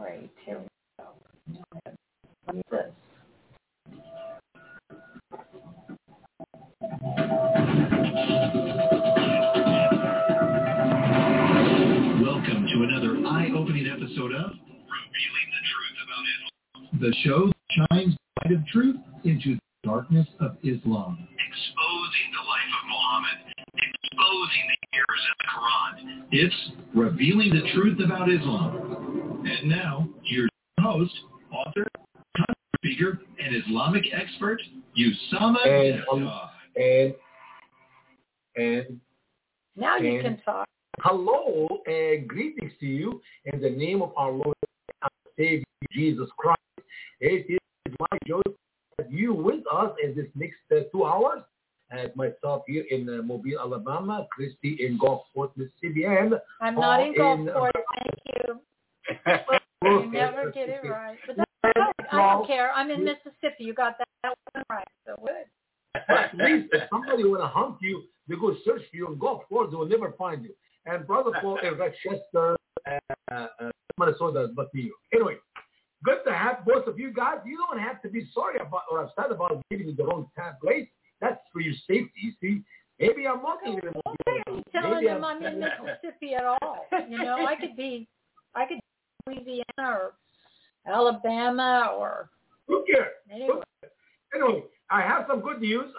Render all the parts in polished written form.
Great. Here we go. What's this? Welcome to another eye-opening episode of Revealing the Truth About Islam, the show that shines light of truth into the darkness of Islam, exposing the life of Muhammad, exposing the errors in the Quran. It's Revealing the Truth About Islam. And now, here's your host, author, conference speaker, and Islamic expert, Usama Jafar. And now you can talk. Hello and greetings to you in the name of our Lord and Savior Jesus Christ. It is my joy to have you with us in this next 2 hours. And myself here in Mobile, Alabama, Christy in Gulfport, Mississippi, and I'm not in Gulfport. Thank you. You never get it right. But that's right. I don't care. I'm in Mississippi. You got that one right. So good. At least if somebody want to hunt you, they go search for you in Gulfport, they will never find you. And Brother Paul in Rochester, Minnesota, but New York. Anyway, good to have both of you guys. You don't have to be sorry about or upset about giving you the wrong place. That's for your safety, you see. Maybe I'm walking in the Why are you telling them I'm in Mississippi at all? You know, I could be Louisiana or Alabama or... Who cares? Anyway, I have some good news.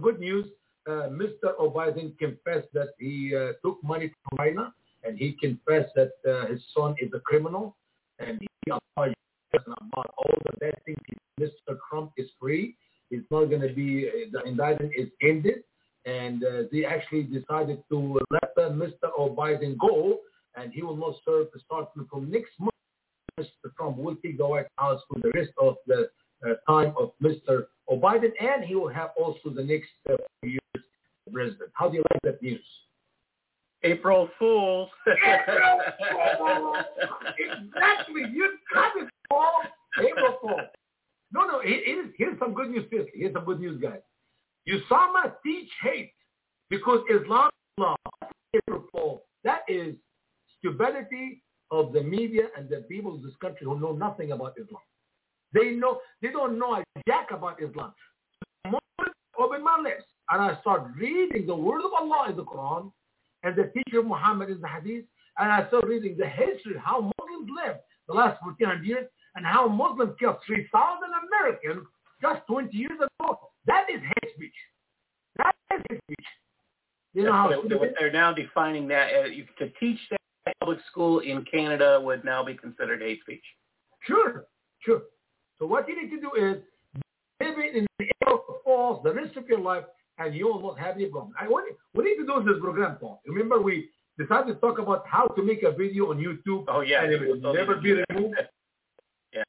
Mr. O'Biden confessed that he took money from China, and he confessed that his son is a criminal, and he apologized about all the bad things. Mr. Trump is free. It's not going to be, the indictment is ended, and they actually decided to let Mr. O'Biden go, and he will not serve starting from next month. Mr. Trump will take the White House for the rest of the time of Mr. O'Biden, and he will have also the next 4 years president. How do you like that news? April Fools. April Fools! Exactly. You got it, Paul. April Fools. No. Here's some good news. Here's some good news, guys. Usama teach hate because Islam is law. April Fools. That is stupidity of the media and the people of this country who know nothing about Islam. They don't know a jack about Islam. The moment I open my lips and I start reading the word of Allah in the Quran and the teacher of Muhammad in the Hadith, and I start reading the history, how Muslims lived the last 1400 years, and how Muslims killed 3,000 Americans just 20 years ago. That is hate speech. That is hate speech. You know how they're now defining that to teach that in public school in Canada would now be considered hate speech. Sure. So what you need to do is live in the air of false the rest of your life, and you will not have any problem. What we need to do is this program, Paul. Remember, we decided to talk about how to make a video on YouTube. Oh, yeah. And it will never be removed. Yeah.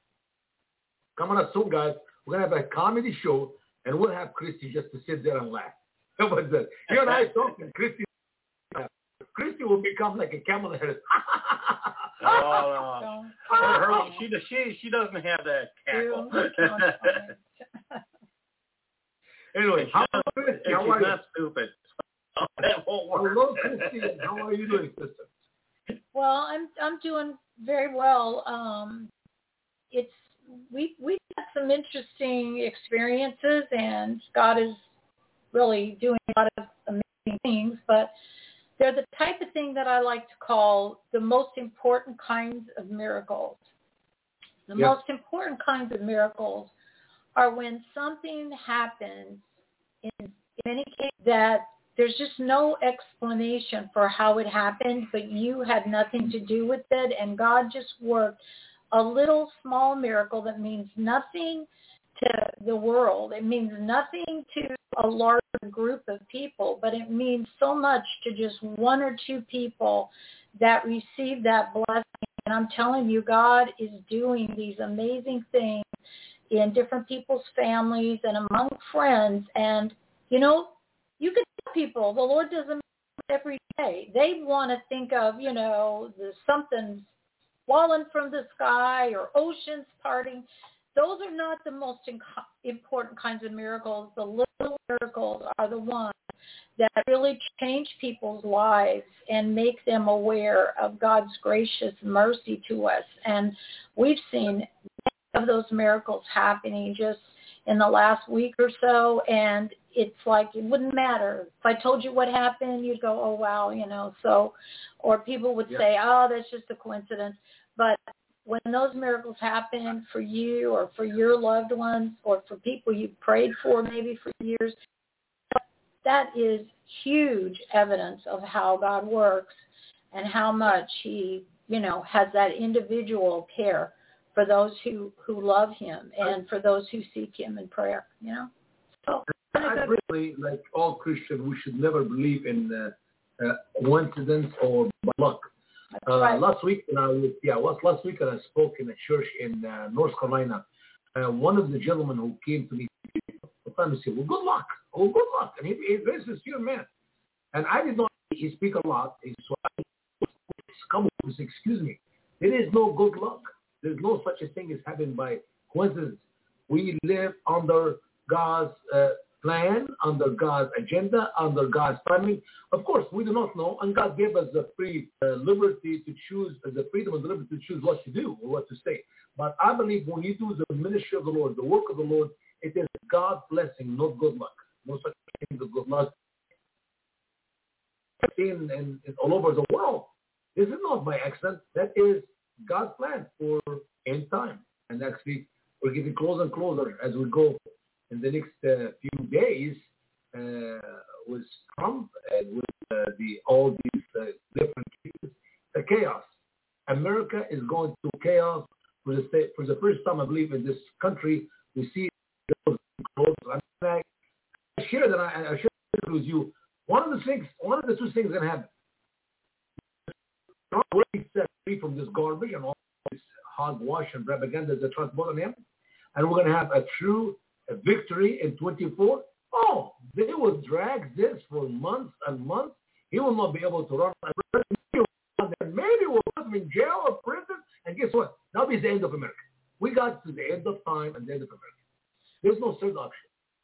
Coming up soon, guys. We're going to have a comedy show, and we'll have Christy just to sit there and laugh. How about that? You and I talking, Christy will become like a camel head. Oh, no. She doesn't have that cackle. Anyway, how are you? She's not stupid. That won't work. Hello, Christine. How are you doing, sister? Well, I'm doing very well. We've had some interesting experiences, and God is really doing a lot of amazing things, but they're the type of thing that I like to call the most important kinds of miracles. The most important kinds of miracles are when something happens in many cases that there's just no explanation for how it happened, but you had nothing to do with it, and God just worked a little small miracle that means nothing to the world. It means nothing to a large group of people, but it means so much to just one or two people that receive that blessing. And I'm telling you, God is doing these amazing things in different people's families and among friends. And, you know, you can tell people the Lord doesn't every day. They want to think of, something's falling from the sky or oceans parting. Those are not the most important kinds of miracles. The little miracles are the ones that really change people's lives and make them aware of God's gracious mercy to us. And we've seen many of those miracles happening just in the last week or so, and it's like it wouldn't matter. If I told you what happened, you'd go, oh, wow, so, or people would say, oh, that's just a coincidence. But when those miracles happen for you or for your loved ones or for people you prayed for maybe for years, that is huge evidence of how God works and how much he, has that individual care for those who love him and for those who seek him in prayer, So, I really, like all Christians, we should never believe in coincidence or luck. Right. Last week, and I spoke in a church in North Carolina. One of the gentlemen who came to me said, "Well, good luck. Oh, good luck." And he's a very sincere man. And I did not. He speak a lot. So excuse me. There is no good luck. There's no such a thing as happening by coincidence. We live under God's plan, under God's agenda, under God's timing. Of course, we do not know, and God gave us the free liberty to choose, the freedom and the liberty to choose what to do or what to say. But I believe when you do the ministry of the Lord, the work of the Lord, it is God's blessing, not good luck. No such thing as good luck. In all over the world, this is not by accident. That is God's plan for end time. And actually, we're getting closer and closer as we go in the next few days with Trump and with all these different cases, the chaos. America is going through chaos for the first time, I believe, in this country. We see those close. I share with you. One of the two things that happen. Trump will be set free from this garbage and all this hogwash and propaganda that transport on him, and we're going to have a true victory in 24. Oh, they will drag this for months and months. He will not be able to run. Maybe we'll put him in jail or prison, and guess what? That'll be the end of America. We got to the end of time and the end of America. There's no third option.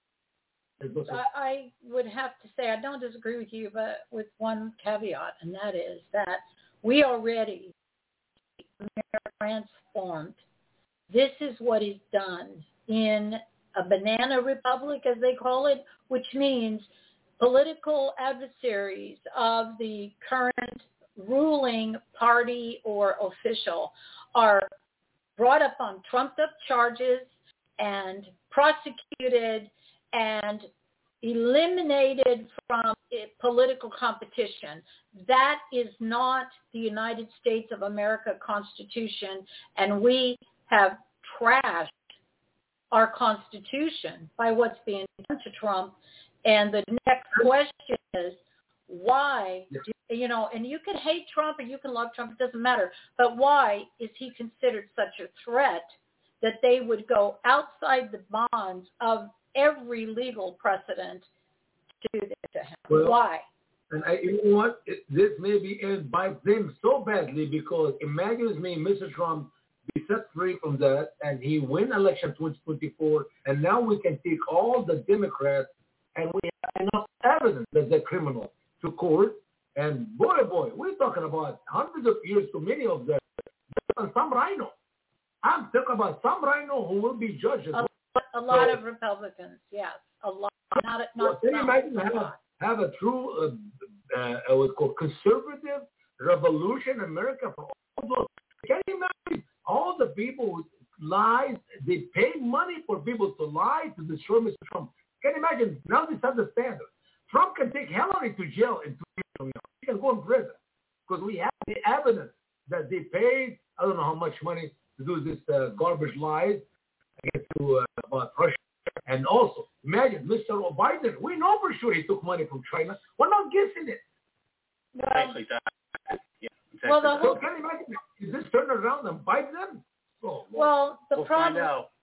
I would have to say I don't disagree with you, but with one caveat, and that is that we already transformed. This is what is done in a banana republic, as they call it, which means political adversaries of the current ruling party or official are brought up on trumped-up charges and prosecuted and eliminated from political competition. That is not the United States of America Constitution, and we have trashed our Constitution by what's being done to Trump. And the next question is, why, and you can hate Trump or you can love Trump, it doesn't matter, but why is he considered such a threat that they would go outside the bonds of every legal precedent to do this to him? Well, why? And you know what? This may be end by them so badly, because imagine me, Mr. Trump, be set free from that, and he win election 2024, and now we can take all the Democrats, and we have enough evidence that they're criminal to court, and boy, we're talking about hundreds of years to many of them, and some rhino. I'm talking about some rhino who will be judges. A lot of Republicans, yes, a lot. Not can you imagine have a true what's called conservative revolution in America for all those? Can you imagine all the people who lies? They pay money for people to lie to destroy Mr. Trump. Can you imagine? Now this is the standard. Trump can take Hillary to jail in 2 years from now. She can go in prison because we have the evidence that they paid I don't know how much money to do this garbage lies about Russia. And also, imagine Mr. Biden. We know for sure he took money from China. We're not guessing it. Exactly. Yeah, exactly. Well, So can you imagine? Is this turn around and bite them? Oh, well, the problem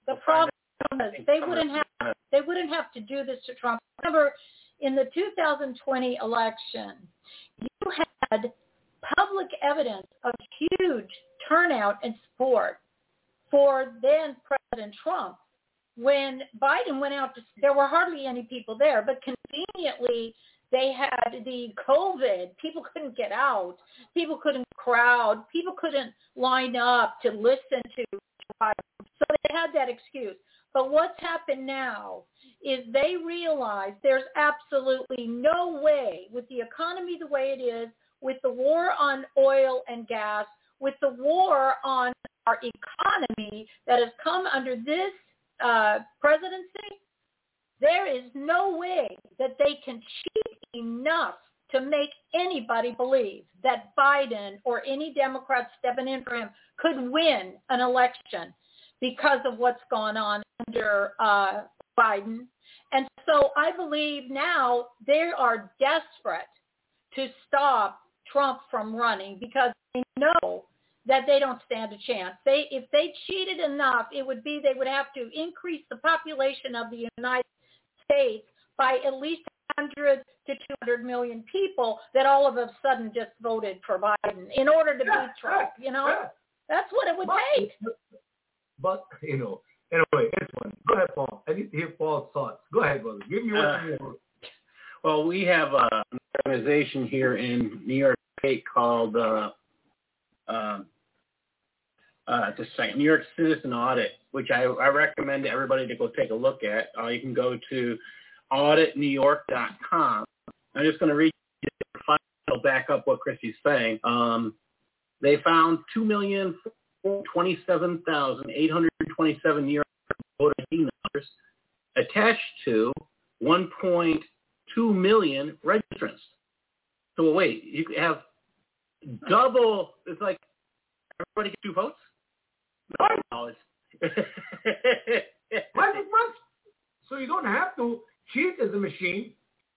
is they wouldn't have to do this to Trump. Remember, in the 2020 election, you had public evidence of huge turnout and support for then President Trump. When Biden went out, there were hardly any people there, but conveniently They had the COVID. People couldn't get out. People couldn't crowd. People couldn't line up to listen to Biden. So they had that excuse. But what's happened now is they realize there's absolutely no way, with the economy the way it is, with the war on oil and gas, with the war on our economy that has come under this presidency, there is no way that they can cheat enough to make anybody believe that Biden or any Democrat stepping in for him could win an election because of what's gone on under Biden. And so I believe now they are desperate to stop Trump from running because they know that they don't stand a chance. If they cheated enough, it would be they would have to increase the population of the United States by at least 100 to 200 million people that all of a sudden just voted for Biden in order to beat Trump, you know? That's what it would take. But, you know, anyway, this one. Go ahead, Paul. I need to hear Paul's thoughts. Go ahead, brother. Give me what you want. Well, we have an organization here in New York State called New York Citizen Audit, which I recommend everybody to go take a look at. You can go to auditnewyork.com. I'm just going to read you the final back up what Chrissy's saying. They found 2,427,827 New York voter ID numbers attached to 1.2 million registrants. So wait, you have double. It's like everybody gets 2 votes. No, What? So you don't have to cheat as a machine.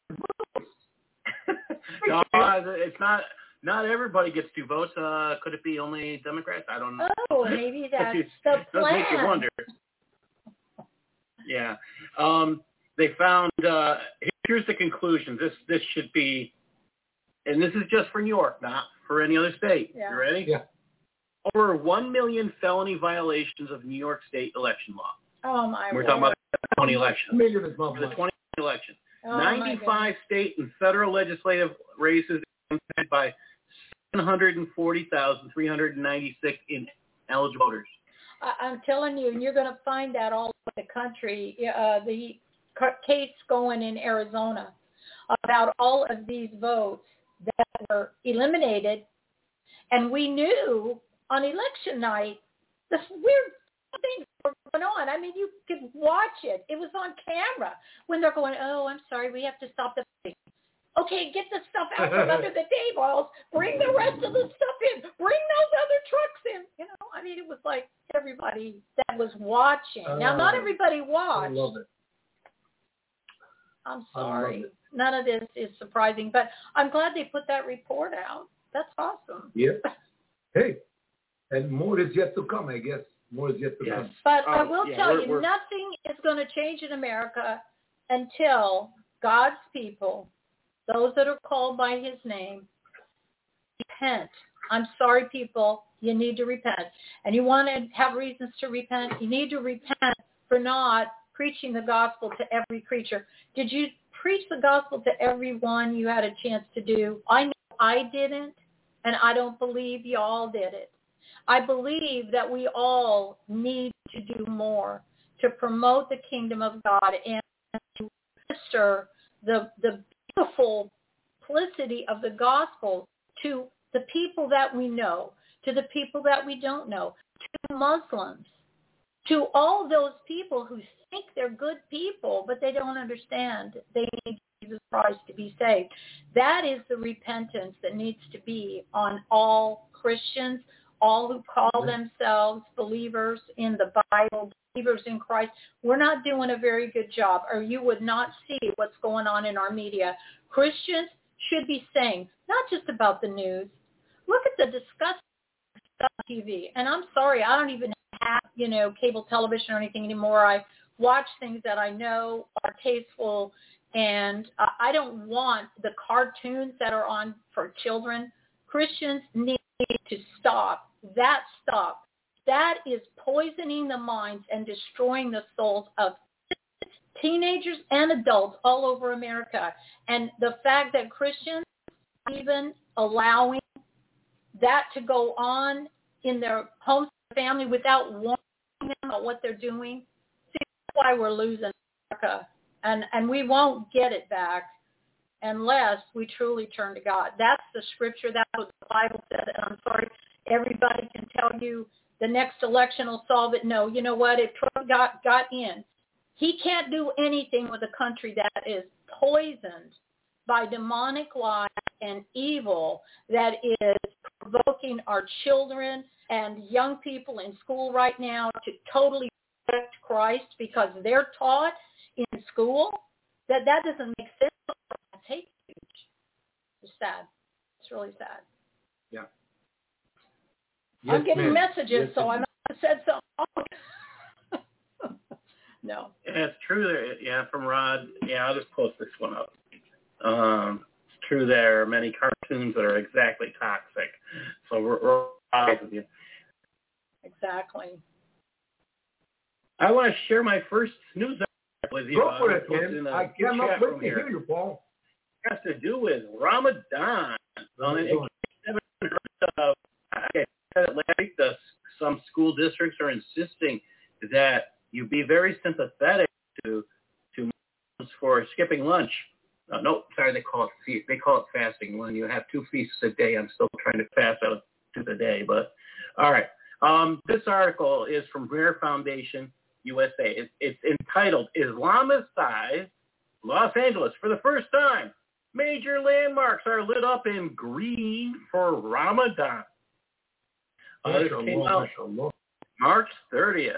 No, it's not. Not everybody gets 2 votes. Could it be only Democrats? I don't know. Oh, maybe that's the plan. Does make you wonder. Yeah. They found. Here's the conclusion. This should be, and this is just for New York, not for any other state. Yeah. You ready? Yeah. Over 1 million felony violations of New York State election law. Oh, my We're talking about the 20 elections. Million is For the 20 elections. Oh, 95 state and federal legislative races impacted by 740,396 ineligible voters. I'm telling you, and you're going to find that all over the country. The case going in Arizona about all of these votes that were eliminated, and we knew on election night the weird things were going on. I mean, you could watch it. It was on camera when they're going, oh, I'm sorry, we have to stop the voting. Okay, get the stuff out from under the tables. Bring the rest of the stuff in. Bring those other trucks in. You know, I mean, it was like everybody that was watching. Now, not everybody watched. I love it. I'm sorry. None of this is surprising, but I'm glad they put that report out. That's awesome. Yep. Hey, and more is yet to come, I guess. More is yet to come. But I will tell you, nothing is going to change in America until God's people, those that are called by his name, repent. I'm sorry, people. You need to repent. And you want to have reasons to repent? You need to repent for not preaching the gospel to every creature. Did you preach the gospel to everyone you had a chance to do? I know I didn't, and I don't believe you all did it. I believe that we all need to do more to promote the kingdom of God and to minister the beautiful simplicity of the gospel to the people that we know, to the people that we don't know, to Muslims, to all those people who think they're good people, but they don't understand they need Jesus Christ to be saved. That is the repentance that needs to be on all Christians, all who call themselves believers in the Bible, believers in Christ. We're not doing a very good job, or you would not see what's going on in our media. Christians should be saying, not just about the news, look at the disgusting stuff on TV. And I'm sorry, I don't even have, cable television or anything anymore. I watch things that I know are tasteful, and I don't want the cartoons that are on for children. Christians need to stop. That is poisoning the minds and destroying the souls of teenagers and adults all over America. And the fact that Christians are even allowing that to go on in their homes and family without warning them about what they're doing, see, that's why we're losing America. And we won't get it back unless we truly turn to God. That's the scripture. That's what the Bible said. And I'm sorry, everybody can tell you the next election will solve it. No, you know what? If Trump got in, he can't do anything with a country that is poisoned by demonic lies and evil that is provoking our children and young people in school right now to totally reject Christ because they're taught in school that doesn't make sense. It's hate speech. It's sad. It's really sad. Yeah. I'm getting messages, yes, so I must have said something. No. Yeah, it's true there. Yeah, from Rod. Yeah, I'll just post this one up. It's true there are many cartoons that are exactly toxic. So we're honest with you. Exactly. I want to share my first news article with you. Go for it, Ken. I cannot wait to hear you, Paul. It has to do with Ramadan. Some school districts are insisting that you be very sympathetic to Muslims for skipping lunch. They call it fasting. When you have 2 feasts a day, I'm still trying to fast out of 2 a day. But all right, this article is from Rare Foundation USA. It's entitled "Islamicized Los Angeles for the first time. Major landmarks are lit up in green for Ramadan." This came out March 30th.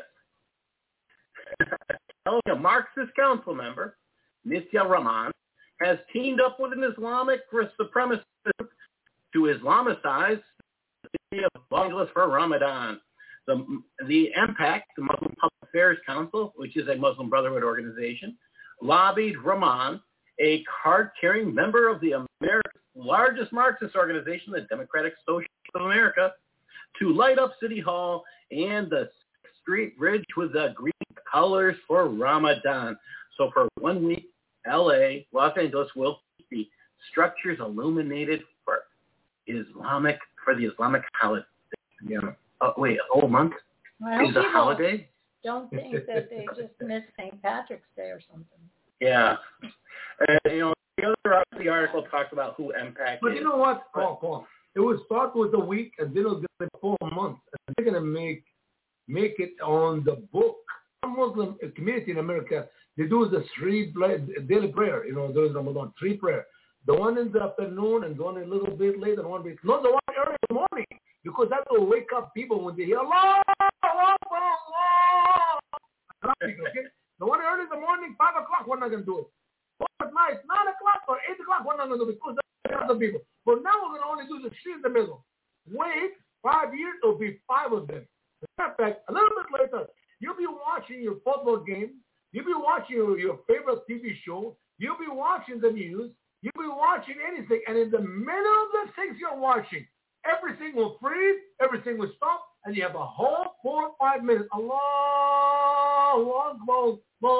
A Marxist council member, Nisya Rahman, has teamed up with an Islamic supremacist to Islamicize the city of Los Angeles for Ramadan. The MPAC, the Muslim Public Affairs Council, which is a Muslim Brotherhood organization, lobbied Rahman, a card-carrying member of the America's largest Marxist organization, the Democratic Socialists of America, to light up City Hall and the street bridge with the green colors for Ramadan. So for 1 week, Los Angeles will keep the structures illuminated for the Islamic holiday. Yeah. Wait, a whole month well, is a holiday? Don't think that they just missed St. Patrick's Day or something. Yeah. The other article talked about who MPAC is. But you know what, Paul? It will start with a week, and then it'll be 4 months. And they're going to make it on the book. Some Muslim community in America, they do the 3 daily prayer, during Ramadan, 3 prayer. The one in the afternoon and the one a little bit later, the one early in the morning, because that will wake up people when they hear Allah, Allah, Allah. Okay? The one early in the morning, 5 o'clock, we're not going to do it. At night, 9 o'clock or 8 o'clock, we're not going to do it because there are other people. But now we're going to only do the 3 in the middle. Wait 5 years, it'll be 5 of them. As a matter of fact, a little bit later, you'll be watching your football game. You'll be watching your favorite TV show. You'll be watching the news. You'll be watching anything. And in the middle of the things you're watching, everything will freeze. Everything will stop. And you have a whole 4 or 5 minutes. Allahu Akbar.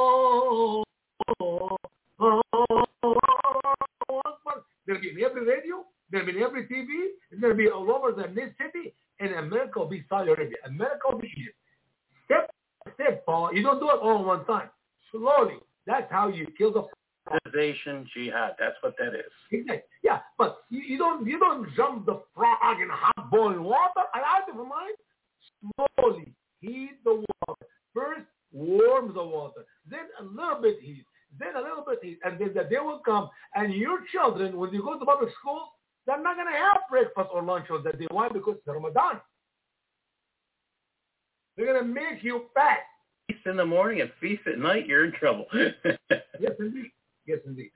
They'll be in every radio. They'll be in every TV. It's going to be all over the city. And America will be Saudi Arabia. America will be Egypt. Step by step, Paul. You don't do it all at one time. Slowly. That's how you kill the organization jihad. That's what that is. Exactly. Yeah, but you don't jump the frog in hot boiling water. I like it for mine. Slowly heat the water. First warm the water. Then a little bit heat. Then a little bit heat. And then the day will come. And your children, when you go to public school, they're not going to have breakfast or lunch on that day. Why? Because it's Ramadan. They're going to make you fat. Feast in the morning and feast at night, you're in trouble. Yes, indeed. Yes, indeed.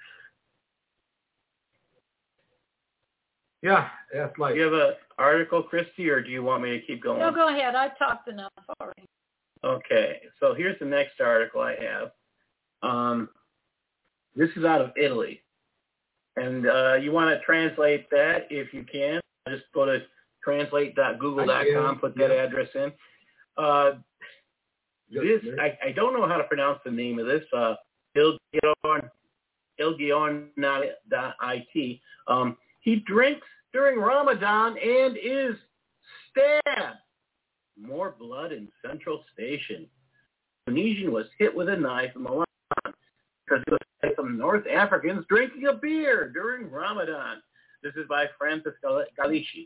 Yeah, that's like. Do you have an article, Christy, or do you want me to keep going? No, go ahead. I talked enough already. Okay, so here's the next article I have. This is out of Italy. And you want to translate that if you can. Just go to translate.google.com, put that address in. I don't know how to pronounce the name of this. ilgiorn.it. He drinks during Ramadan and is stabbed. More blood in Central Station. Tunisian was hit with a knife in Milan because he was some North Africans drinking a beer during Ramadan. This is by Francis Galici.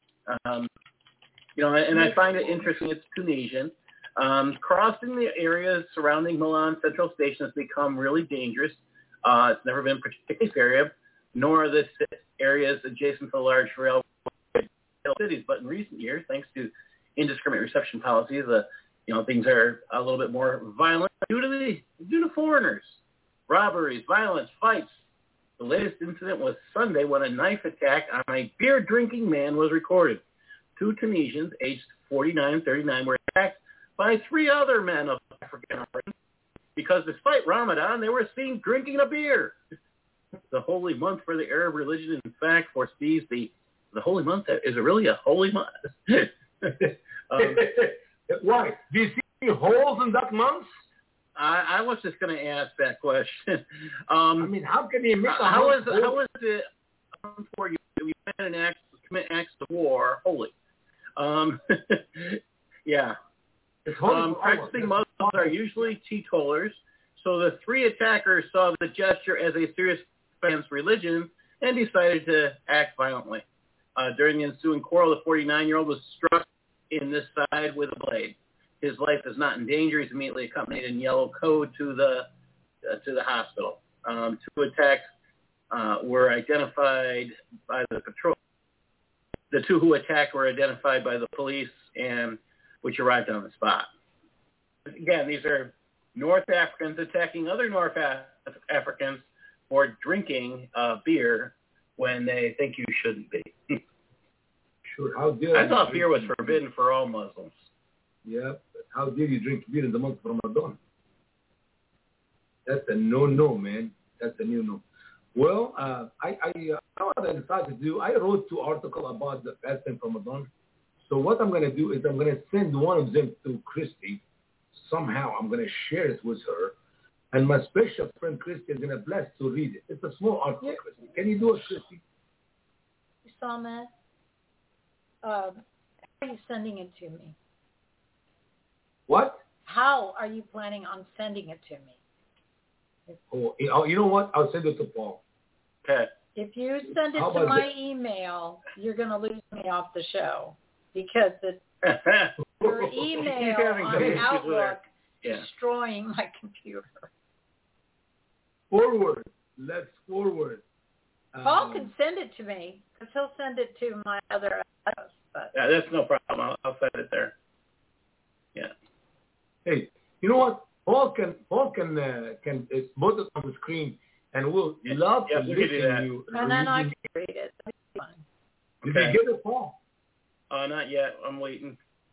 And I find it interesting. It's Tunisian. Crossing the areas surrounding Milan Central Station has become really dangerous. It's never been particularly safe, nor are the areas adjacent to large railway cities. But in recent years, thanks to indiscriminate reception policies, things are a little bit more violent due to foreigners, robberies, violence, fights. The latest incident was Sunday when a knife attack on a beer-drinking man was recorded. 2 Tunisians, aged 49 and 39, were attacked by 3 other men of African origin because despite Ramadan, they were seen drinking a beer. The holy month for the Arab religion, in fact, foresees the holy month. Is it really a holy month? Why? Do you see any holes in that month? I was just going to ask that question. How can you make how is it for you? You commit acts of war holy? Yeah. Practicing Muslims are usually teetotalers, so the 3 attackers saw the gesture as a serious offense religion and decided to act violently. During the ensuing quarrel, the 49-year-old was struck in this side with a blade. His life is not in danger. He's immediately accompanied in yellow code to the hospital. 2 attacks were identified by the patrol. The 2 who attacked were identified by the police, and which arrived on the spot. Again, these are North Africans attacking other North Africans for drinking beer when they think you shouldn't be. Sure. How dare I thought beer was forbidden for all Muslims. Yeah. How dare you drink beer in the month of Ramadan? That's a no-no, man. That's a no-no. Well, what I decided to do, I wrote 2 articles about the fasting from Ramadan. So what I'm going to do is I'm going to send one of them to Christy. Somehow I'm going to share it with her. And my special friend Christy is going to bless to read it. It's a small article, Christy. Can you do it, Christy? You saw that? How are you sending it to me? What? How are you planning on sending it to me? Oh, you know what? I'll send it to Paul. Okay. If you send it to my email, you're going to lose me off the show because your email on Outlook is destroying my computer. Forward. Let's forward. Paul can send it to me because he'll send it to my other address. But. Yeah, that's no problem. I'll send it there. Yeah. Hey, you know what? Paul can put it on the screen, and we'll love to listen to you. And then I can read it. That'd be fun. Did you get it, Paul? Not yet. I'm waiting.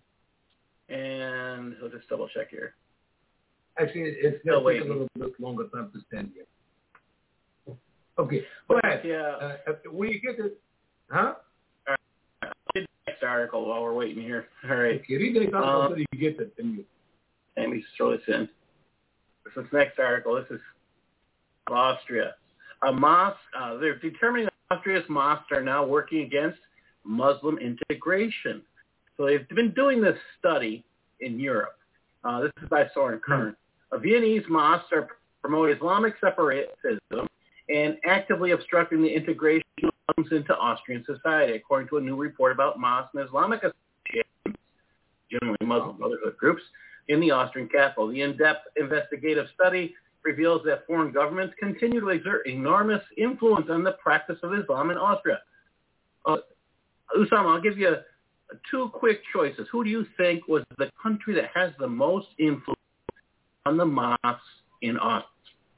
And I'll just double check here. Actually, it's still take a little bit longer time to send you. Okay, go ahead. Yeah. Will you get it? Huh? All right. I'll read the next article while we're waiting here. All right. Okay, read the next article until you get it. Let me throw this in. This next article. This is Austria. A mosque. They're determining that Austria's mosques are now working against Muslim integration. So they've been doing this study in Europe. This is by Soren Kern. Viennese mosques are promoting Islamic separatism and actively obstructing the integration of Muslims into Austrian society, according to a new report about mosques and Islamic associations, generally Muslim Brotherhood groups, in the Austrian capital. The in-depth investigative study reveals that foreign governments continue to exert enormous influence on the practice of Islam in Austria. Usama, I'll give you 2 quick choices. Who do you think was the country that has the most influence on the mosques in Austria?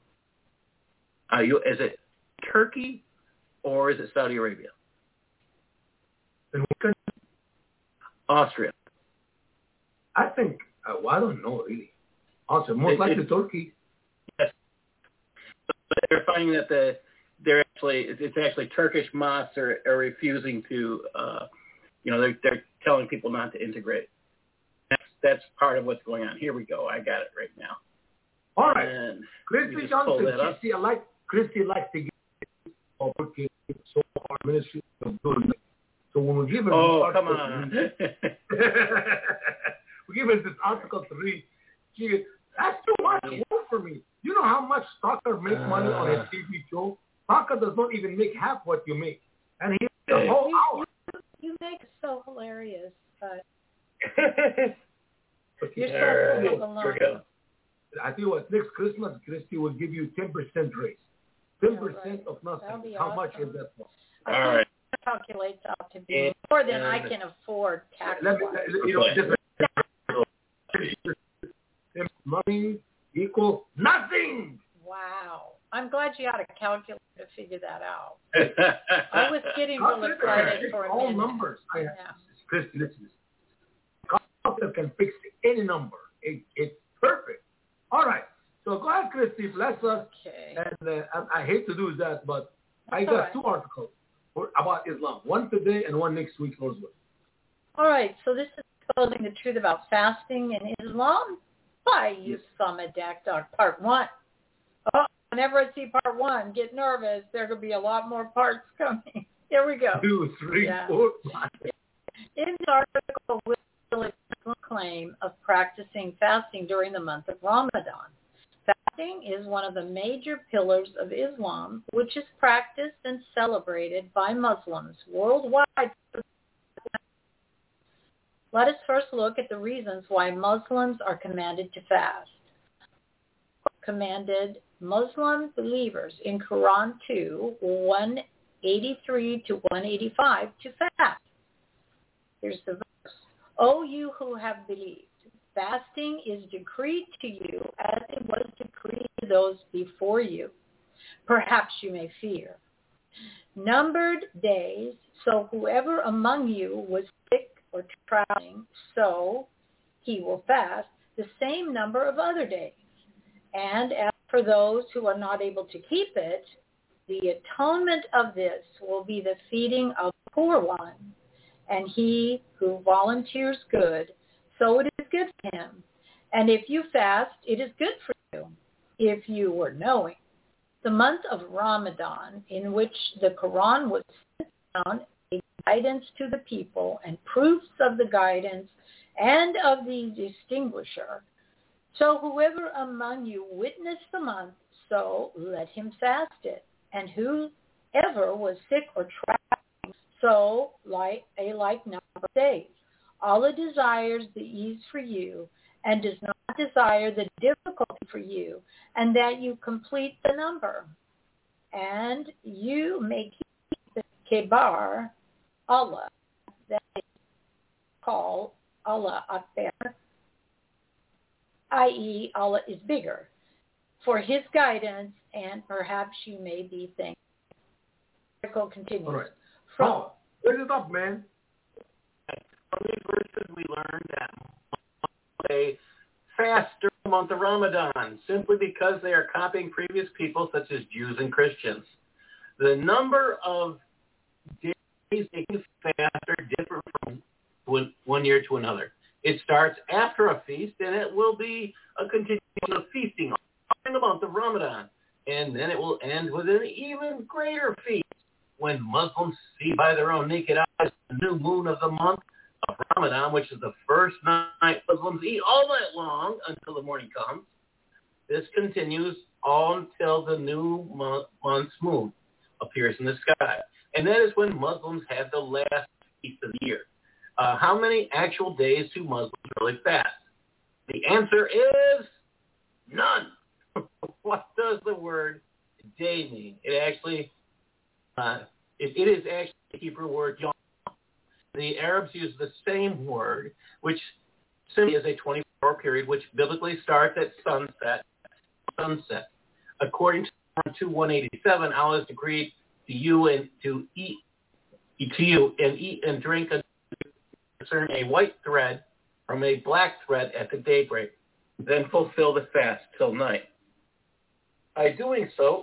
Is it Turkey or is it Saudi Arabia? In what country? Austria. I think, I don't know really. Austria, most likely Turkey. Yes. But they're finding that it's actually Turkish mosques are refusing to, they're telling people not to integrate. That's part of what's going on. Here we go. I got it right now. All right. And Christy Johnson, Christy likes to give opportunity so our ministry of doing it. So when we give her come on. we give her this article to read, that's too much work for me. You know how much Stalker makes money on a TV show? Stalker does not even make half what you make. And he the whole hour. You make it so hilarious, but you're so full of alone. I tell you what, next Christmas, Christy will give you 10% raise. 10% of nothing. How much is that for? All right. It calculates out to be more than I can afford tax-wise. Money equals nothing. Wow. I'm glad you had a calculator to figure that out. I was getting really excited for a minute. All numbers. Christy, listen. Calculator can fix any number. It's perfect. All right. So go ahead, Christy. Bless us. Okay. And I hate to do that, but I got right. 2 articles about Islam. One today and one next week, Lord's will. All right. So this is exposing the truth about fasting in Islam by Usama Dakdar, Part 1. Oh, whenever I see Part 1, get nervous. There could be a lot more parts coming. Here we go. 2, 3, 4, 5. In this article, we'll claim of practicing fasting during the month of Ramadan. Fasting is one of the major pillars of Islam, which is practiced and celebrated by Muslims worldwide. Let us first look at the reasons why Muslims are commanded to fast. Commanded Muslim believers in Quran 2, 183 to 185 to fast. Here's the verse. O you who have believed, fasting is decreed to you as it was decreed to those before you. Perhaps you may fear. Numbered days, so whoever among you was sick or traveling, so he will fast the same number of other days. And as for those who are not able to keep it, the atonement of this will be the feeding of the poor one. And he who volunteers good, so it is good for him. And if you fast, it is good for you, if you were knowing. The month of Ramadan, in which the Quran was sent down, a guidance to the people and proofs of the guidance and of the distinguisher. So whoever among you witnessed the month, so let him fast it. And whoever was sick or traveling, so like number of days. Allah desires the ease for you and does not desire the difficulty for you, and that you complete the number. And you may keep the Kibar, Allah, that is called Allah Akbar, i.e. Allah is bigger, for his guidance, and perhaps you may be thankful. The article continues. All right. Put it up, man. From these verses, we learned that they fast during the month of Ramadan simply because they are copying previous people such as Jews and Christians. The number of days they can fast are different from one year to another. It starts after a feast, and it will be a continuation of feasting during the month of Ramadan. And then it will end with an even greater feast when Muslims see by their own naked eyes the new moon of the month of Ramadan, which is the first night Muslims eat all night long until the morning comes. This continues all until the new month's moon appears in the sky. And that is when Muslims have the last feast of the year. How many actual days do Muslims really fast? The answer is none. What does the word day mean? It actually, it is actually the Hebrew word yom. The Arabs use the same word, which simply is a 24-hour period, which biblically starts at sunset. According to Quran 2:187, Allah has decreed to you and to eat and drink and discern a white thread from a black thread at the daybreak, then fulfill the fast till night. By doing so,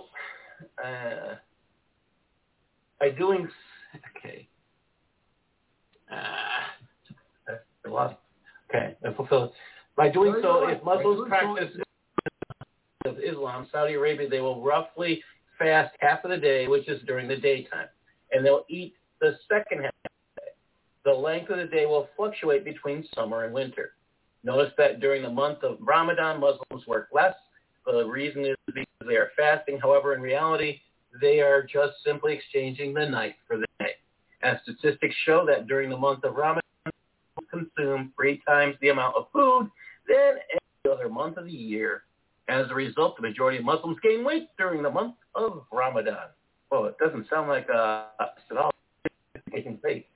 fulfill it. By doing so, if Muslims practice of Islam, Saudi Arabia, they will roughly fast half of the day, which is during the daytime, and they'll eat the second half of the day. The length of the day will fluctuate between summer and winter. Notice that during the month of Ramadan, Muslims work less. The reason is because they are fasting. However, in reality, they are just simply exchanging the night for the day. As statistics show that during the month of Ramadan, Muslims consume 3 times the amount of food than any other month of the year. As a result, the majority of Muslims gain weight during the month of Ramadan. Well, it doesn't sound like us at all. Gain weight.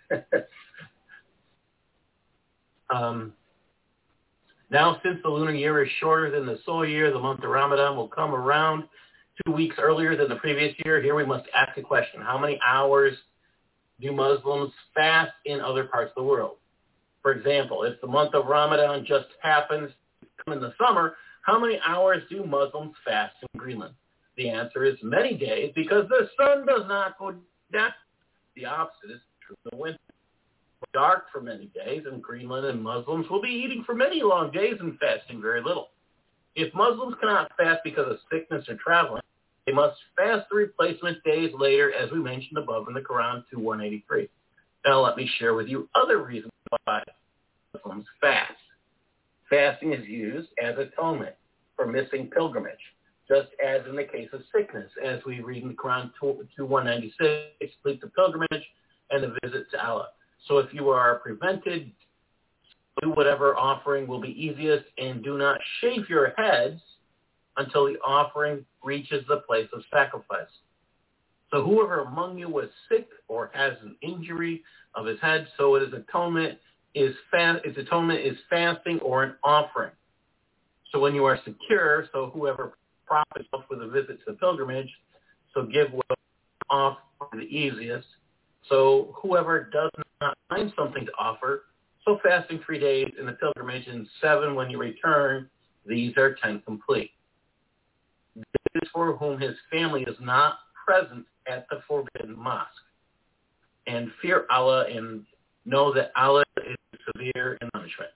Now, since the lunar year is shorter than the solar year, the month of Ramadan will come around 2 weeks earlier than the previous year. Here we must ask a question. How many hours do Muslims fast in other parts of the world? For example, if the month of Ramadan just happens to come in the summer, how many hours do Muslims fast in Greenland? The answer is many days, because the sun does not go down. The opposite is true in the winter. It's dark for many days in Greenland, and Muslims will be eating for many long days and fasting very little. If Muslims cannot fast because of sickness or traveling, they must fast the replacement days later, as we mentioned above in the Quran 2:183. Now let me share with you other reasons why Muslims fast. Fasting is used as atonement for missing pilgrimage, just as in the case of sickness, as we read in the Quran 2:196, complete the pilgrimage and the visit to Allah. So if you are prevented, do whatever offering will be easiest, and do not shave your heads until the offering reaches the place of sacrifice. So whoever among you was sick or has an injury of his head, so its atonement is fasting or an offering. So when you are secure, so whoever profits with a visit to the pilgrimage, so give what off the easiest. So whoever does not find something to offer, so fasting 3 days in the pilgrimage and 7 when you return, these are 10 complete. This is for whom his family is not present at the forbidden mosque. And fear Allah and know that Allah is severe in punishment.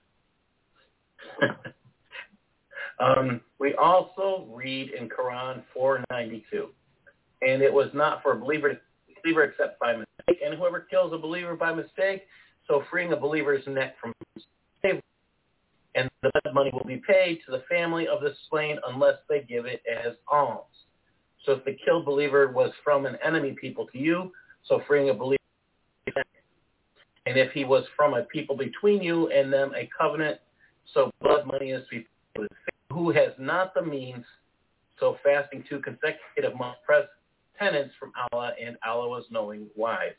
We also read in Quran 4:92, and it was not for a believer except by mistake, and whoever kills a believer by mistake, so freeing a believer's neck from slavery, and the blood money will be paid to the family of the slain unless they give it as alms. So if the killed believer was from an enemy people to you, so freeing a believer, and if he was from a people between you and them a covenant, so blood money is to be paid who has not the means, so fasting 2 consecutive months penance from Allah, and Allah was knowing wise.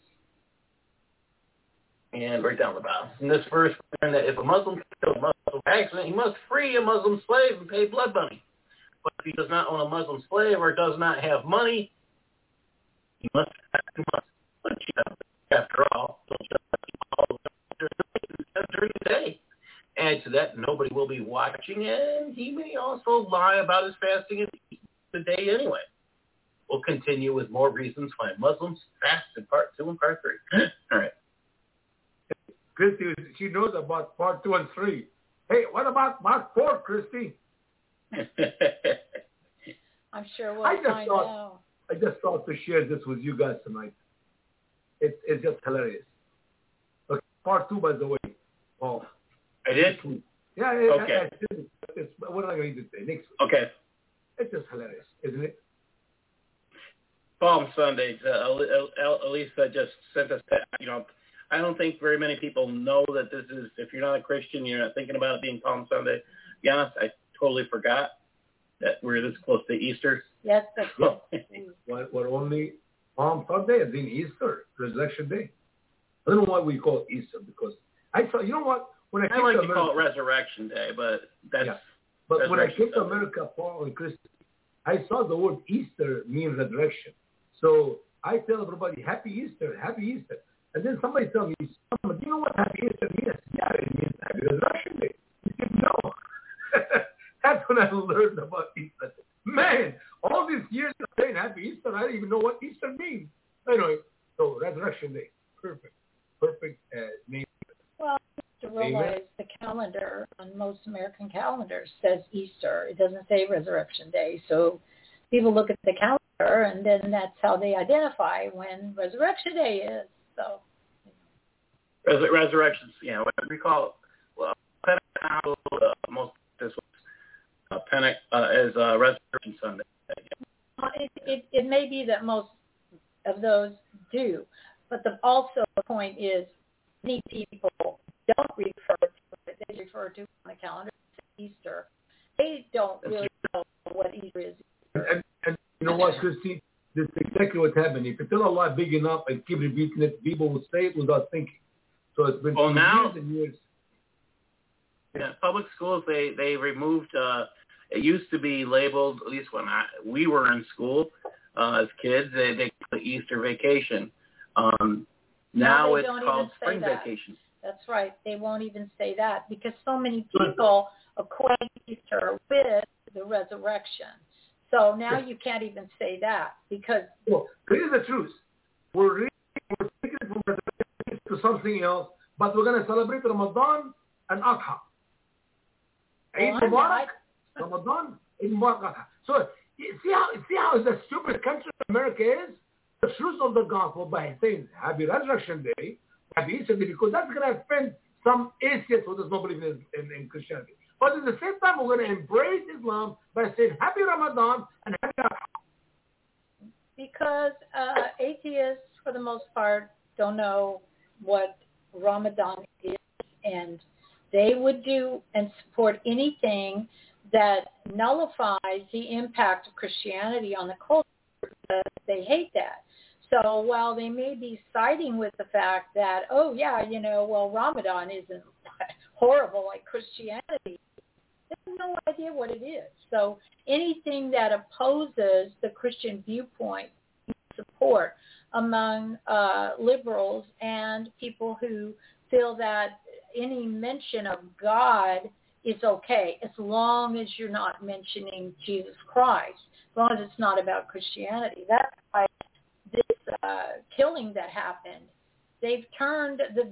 And right down the bottom. In this verse, we learn that if a Muslim kills a Muslim by accident, he must free a Muslim slave and pay blood money. But if he does not own a Muslim slave or does not have money, he must fast 2 months. But after all, during the day. Add to that, nobody will be watching, and he may also lie about his fasting in the day anyway. We'll continue with more reasons why Muslims fast in part 2 and part 3. All right. Christy, she knows about part 2 and 3. Hey, what about part 4, Christy? I'm sure we'll find out. I just thought to share this with you guys tonight. It's just hilarious. Okay, part 2, by the way. Oh, I did? Yeah. Okay. What am I going to say? Next week. Okay. It's just hilarious, isn't it? Palm Sunday. Elisa just sent us that. I don't think very many people know that this is, if you're not a Christian, you're not thinking about it being Palm Sunday. To be honest, I totally forgot that we're this close to Easter. Yes, that's We're only Palm Sunday and then Easter, Resurrection Day. I don't know why we call it Easter, because I saw, you know what? When I like to call it Resurrection Day, but that's... Yeah. But when I came to America, Paul and Christy, I saw the word Easter means resurrection. So I tell everybody, Happy Easter, Happy Easter. And then somebody tells me, do you know what Happy Easter means? Yeah, it means Happy Resurrection Day. He said, no. That's when I learned about Easter. Man, all these years of saying Happy Easter, I didn't even know what Easter means. Anyway, so Resurrection Day. Perfect name. Well, to realize the calendar on most American American calendar says Easter. It doesn't say Resurrection Day. So people look at the calendar, and then that's how they identify when Resurrection Day is. So resurrections, what we call Pentecostal, most this was as Resurrection Sunday. It may be that most of those do, but also the point is many people don't refer to it. They refer to it on the calendar as Easter. They don't really know what Easter is. And you know what, Christy? This is exactly what happened. If you tell a lie big enough and keep repeating it, people will say it without thinking. So it's been years and years. Yeah, public schools, they removed, it used to be labeled, at least when we were in school as kids, they called it Easter vacation. Now it's called spring vacation. That's right. They won't even say that because so many people equate Easter with the resurrection. So now you can't even say that because... Well, here's the truth. We're taking it from resurrection to something else, but we're going to celebrate Ramadan and Adha. Eid Mubarak, Ramadan, Eid Mubarak, Adha. So see how the stupid country America is? The truth of the gospel by saying Happy Resurrection Day, Happy Easter Day, because that's going to offend some atheists who does not believe in Christianity. But at the same time, we're going to embrace Islam by saying Happy Ramadan and Happy Adha. Because atheists, for the most part, don't know what Ramadan is, and they would do and support anything that nullifies the impact of Christianity on the culture because they hate that. So while they may be siding with the fact that, Ramadan isn't horrible like Christianity, they have no idea what it is. So anything that opposes the Christian viewpoint, support among liberals and people who feel that any mention of God is okay as long as you're not mentioning Jesus Christ, as long as it's not about Christianity. That's why this killing that happened, they've turned the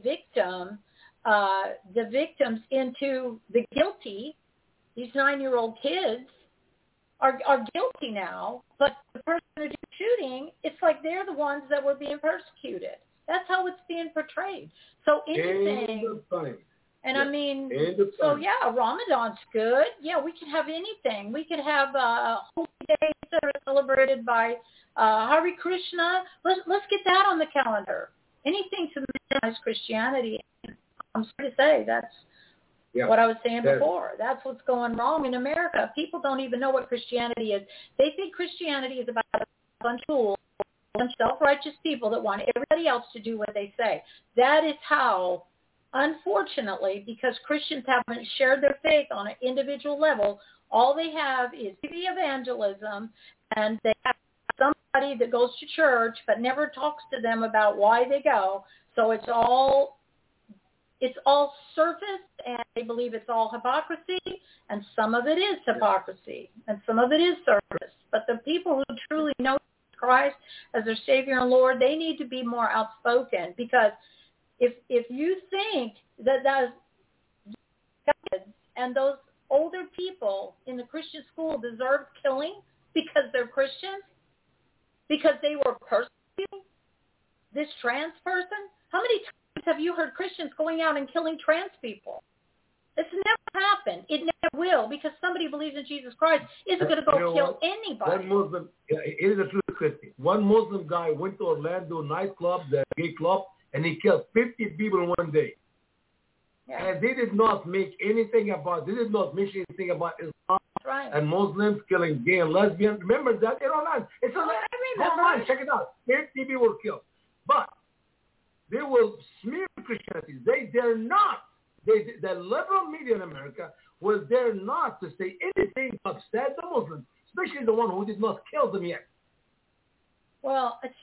victims into the guilty. These 9-year-old kids are guilty now, but the person who's shooting, it's like they're the ones that were being persecuted. That's how it's being portrayed. So anything, and I mean, so Ramadan's good. Yeah, we could have anything. We could have holy days that are celebrated by Hare Krishna. Let's get that on the calendar. Anything to minimize Christianity. I'm sorry to say that's what I was saying before. That's what's going wrong in America. People don't even know what Christianity is. They think Christianity is about a bunch of fools, a bunch of self-righteous people that want everybody else to do what they say. That is how, unfortunately, because Christians haven't shared their faith on an individual level, all they have is TV evangelism, and they have somebody that goes to church but never talks to them about why they go. So it's all surface, and they believe it's all hypocrisy, and some of it is hypocrisy, and some of it is surface. But the people who truly know Christ as their Savior and Lord, they need to be more outspoken, because if you think that those kids and those older people in the Christian school deserve killing because they're Christians, because they were persecuting this trans person, how many times have you heard Christians going out and killing trans people? It's never happened. It never will, because somebody who believes in Jesus Christ isn't going to go kill anybody. One Muslim, it is a truth, Christy. One Muslim guy went to Orlando nightclub, the gay club, and he killed 50 people in one day. Yeah. And they did not make anything about, they did not mention anything about Islam and Muslims killing gay and lesbians. Remember that? It's online. It's online. Check it out. 50 people were killed. But they will smear Christianity. They dare not. The liberal media in America will dare not to say anything to upset the Muslims, especially the one who did not kill them yet. Well, it's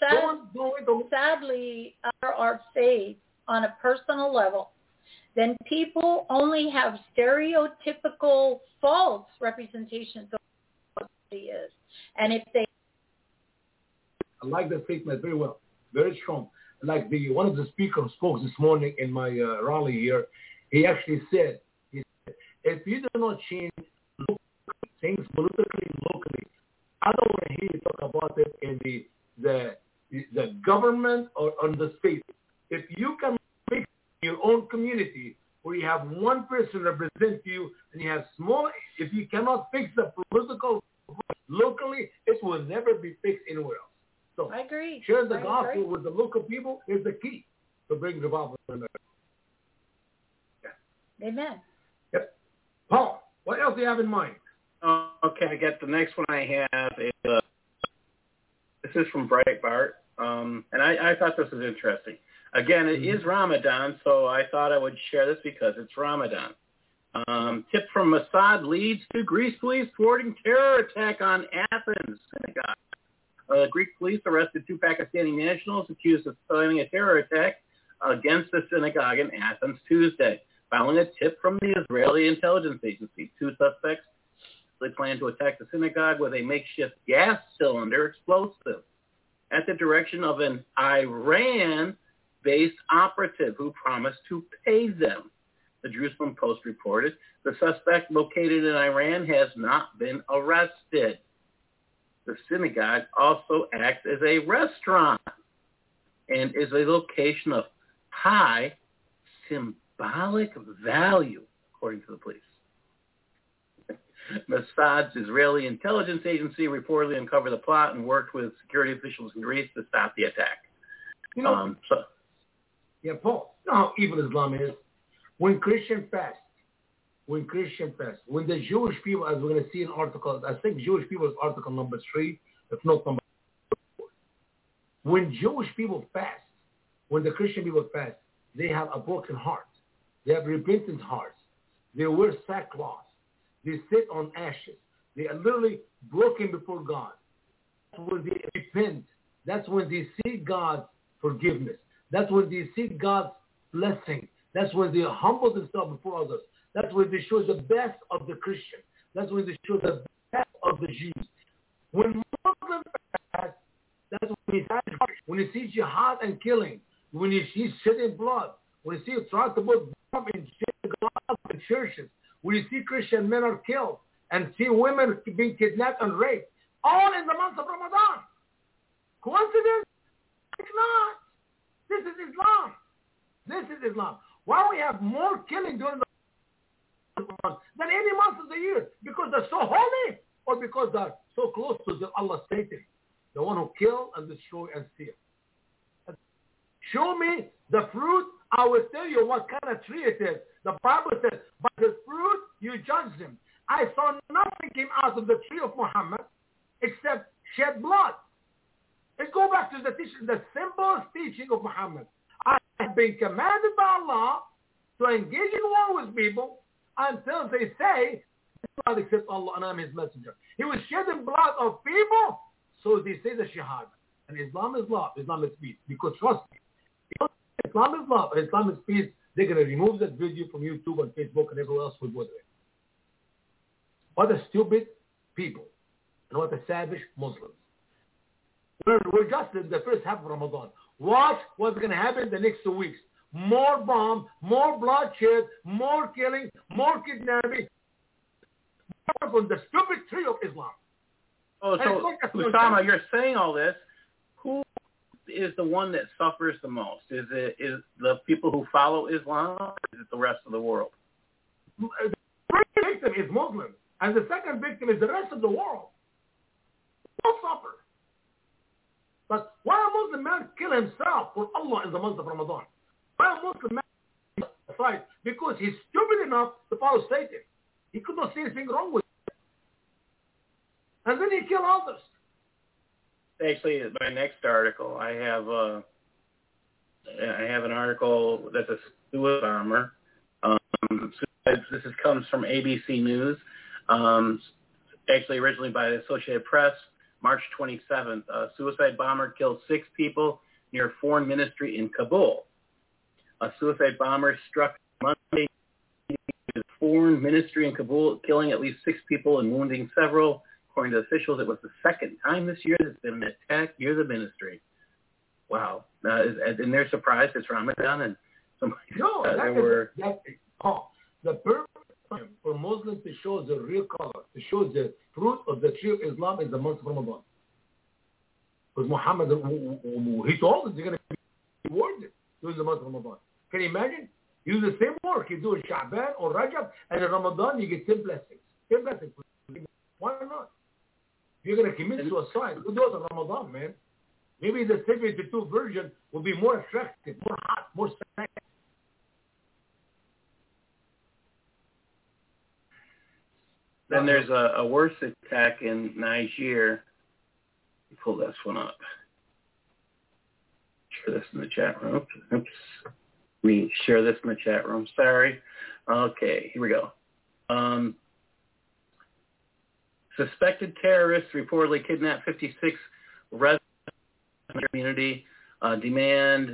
sadly, our faith on a personal level, then people only have stereotypical false representations of what it is. And if they... I like that statement very well, very strong. Like one of the speakers spoke this morning in my rally here. He actually said, if you do not change things politically, locally, I don't want to hear you talk about it in the government or on the state. If you can fix your own community where you have one person represent you and you have small, if you cannot fix the political locally, it will never be fixed anywhere else. So I agree. Share the gospel with the local people is the key to bring revival in America. Yeah. Amen. Yep. Paul, what else do you have in mind? Okay, I got the next one I have is this is from Breitbart, and I thought this was interesting. Again, it is Ramadan, so I thought I would share this because it's Ramadan. Tip from Mossad leads to Greece police thwarting terror attack on Athens synagogue. Greek police arrested 2 Pakistani nationals accused of planning a terror attack against the synagogue in Athens Tuesday, following a tip from the Israeli intelligence agency. 2 suspects they plan to attack the synagogue with a makeshift gas cylinder explosive at the direction of an Iran-based operative who promised to pay them. The Jerusalem Post reported the suspect located in Iran has not been arrested. The synagogue also acts as a restaurant and is a location of high symbolic value, according to the police. Mossad's Israeli intelligence agency reportedly uncovered the plot and worked with security officials in Greece to stop the attack. You know, Paul, you know how evil Islam is? When Christian fast, when the Jewish people, as we're going to see in article, I think Jewish people is article number 3, if not number 4. When Jewish people fast, when the Christian people fast, they have a broken heart. They have repentant hearts. They wear sackcloth. They sit on ashes. They are literally broken before God. That's when they repent. That's when they seek God's forgiveness. That's when they seek God's blessing. That's when they humble themselves before others. That's when they show the best of the Christian. That's when they show the best of the Jews. When Muslims fast, that's when you see jihad and killing, when you see shedding blood, when you see trying to put bomb in churches, when you see Christian men are killed and see women being kidnapped and raped, all in the month of Ramadan. Coincidence? It's not. This is Islam. This is Islam. Why we have more killing during the month than any month of the year? Because they're so holy or because they're so close to the Allah Satan, the one who kill and destroy and steal. Show me the fruit, I will tell you what kind of tree it is. The Bible says, by the fruit you judge them. I saw nothing came out of the tree of Muhammad except shed blood. Let's go back to the teaching, the simplest teaching of Muhammad. I have been commanded by Allah to engage in war with people until they say, God except Allah and I'm his messenger. He was shedding blood of people, so they say the Shahada. And Islam is love, Islam is peace. Because trust me, Islam is love, and Islam is peace. They're going to remove that video from YouTube and Facebook and everywhere else with what they. What a stupid people. And what a savage Muslims. We're just in the first half of Ramadan. Watch what's going to happen the next 2 weeks. More bomb, more bloodshed, more killing, more kidnapping. More from the stupid tree of Islam. Oh, so Usama, you're saying all this. Who is the one that suffers the most? Is the people who follow Islam, or is it the rest of the world? The first victim is Muslims, and the second victim is the rest of the world. All suffer. But why a Muslim man kill himself for Allah in the month of Ramadan? Why a Muslim man fight? Because he's stupid enough to follow Satan. He could not see anything wrong with it. And then he kill others. Actually, my next article, I have an article that's a suicide bomber. This comes from ABC News. Actually, originally by the Associated Press. March 27th, a suicide bomber killed 6 people near a foreign ministry in Kabul. A suicide bomber struck Monday in a foreign ministry in Kabul, killing at least 6 people and wounding several. According to officials, it was the second time this year there's been an attack near the ministry. Wow. And they're surprised it's Ramadan. And the purpose time for Muslims to show the real color, to show the fruit of the tree of Islam is the month of Ramadan. Because Muhammad, he told us they're going to be rewarded during the month of Ramadan. Can you imagine? You do the same work. You do in Sha'ban or Rajab, and in Ramadan you get 10 blessings. 10 blessings. Why not? If you're going to commit suicide, you do it in Ramadan, man. Maybe the 72 version will be more attractive, more hot, more sexy. Then there's a worse attack in Niger. Pull this one up. Share this in the chat room. Oops. Let me share this in the chat room. Sorry. Okay, here we go. Suspected terrorists reportedly kidnapped 56 residents in the community. Demand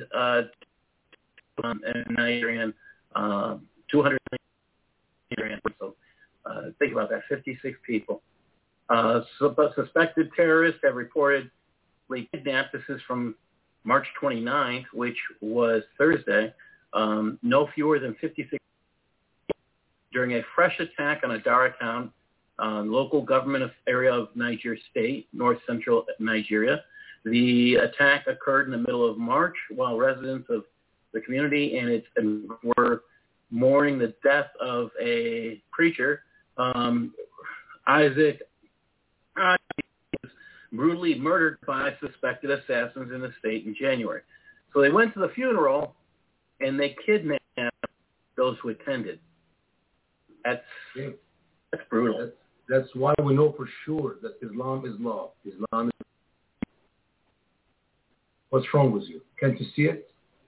in Nigerian 200 Nigerian. So think about that, 56 people. Suspected terrorists have reportedly kidnapped. This is from March 29th, which was Thursday. No fewer than 56 during a fresh attack on a Dara town, local government area of Niger State, north central Nigeria. The attack occurred in the middle of March while residents of the community were mourning the death of a preacher, Isaac, was brutally murdered by suspected assassins in the state in January. So they went to the funeral and they kidnapped those who attended. That's brutal. That's why we know for sure that Islam is love. Islam is. What's wrong with you? Can't you see it?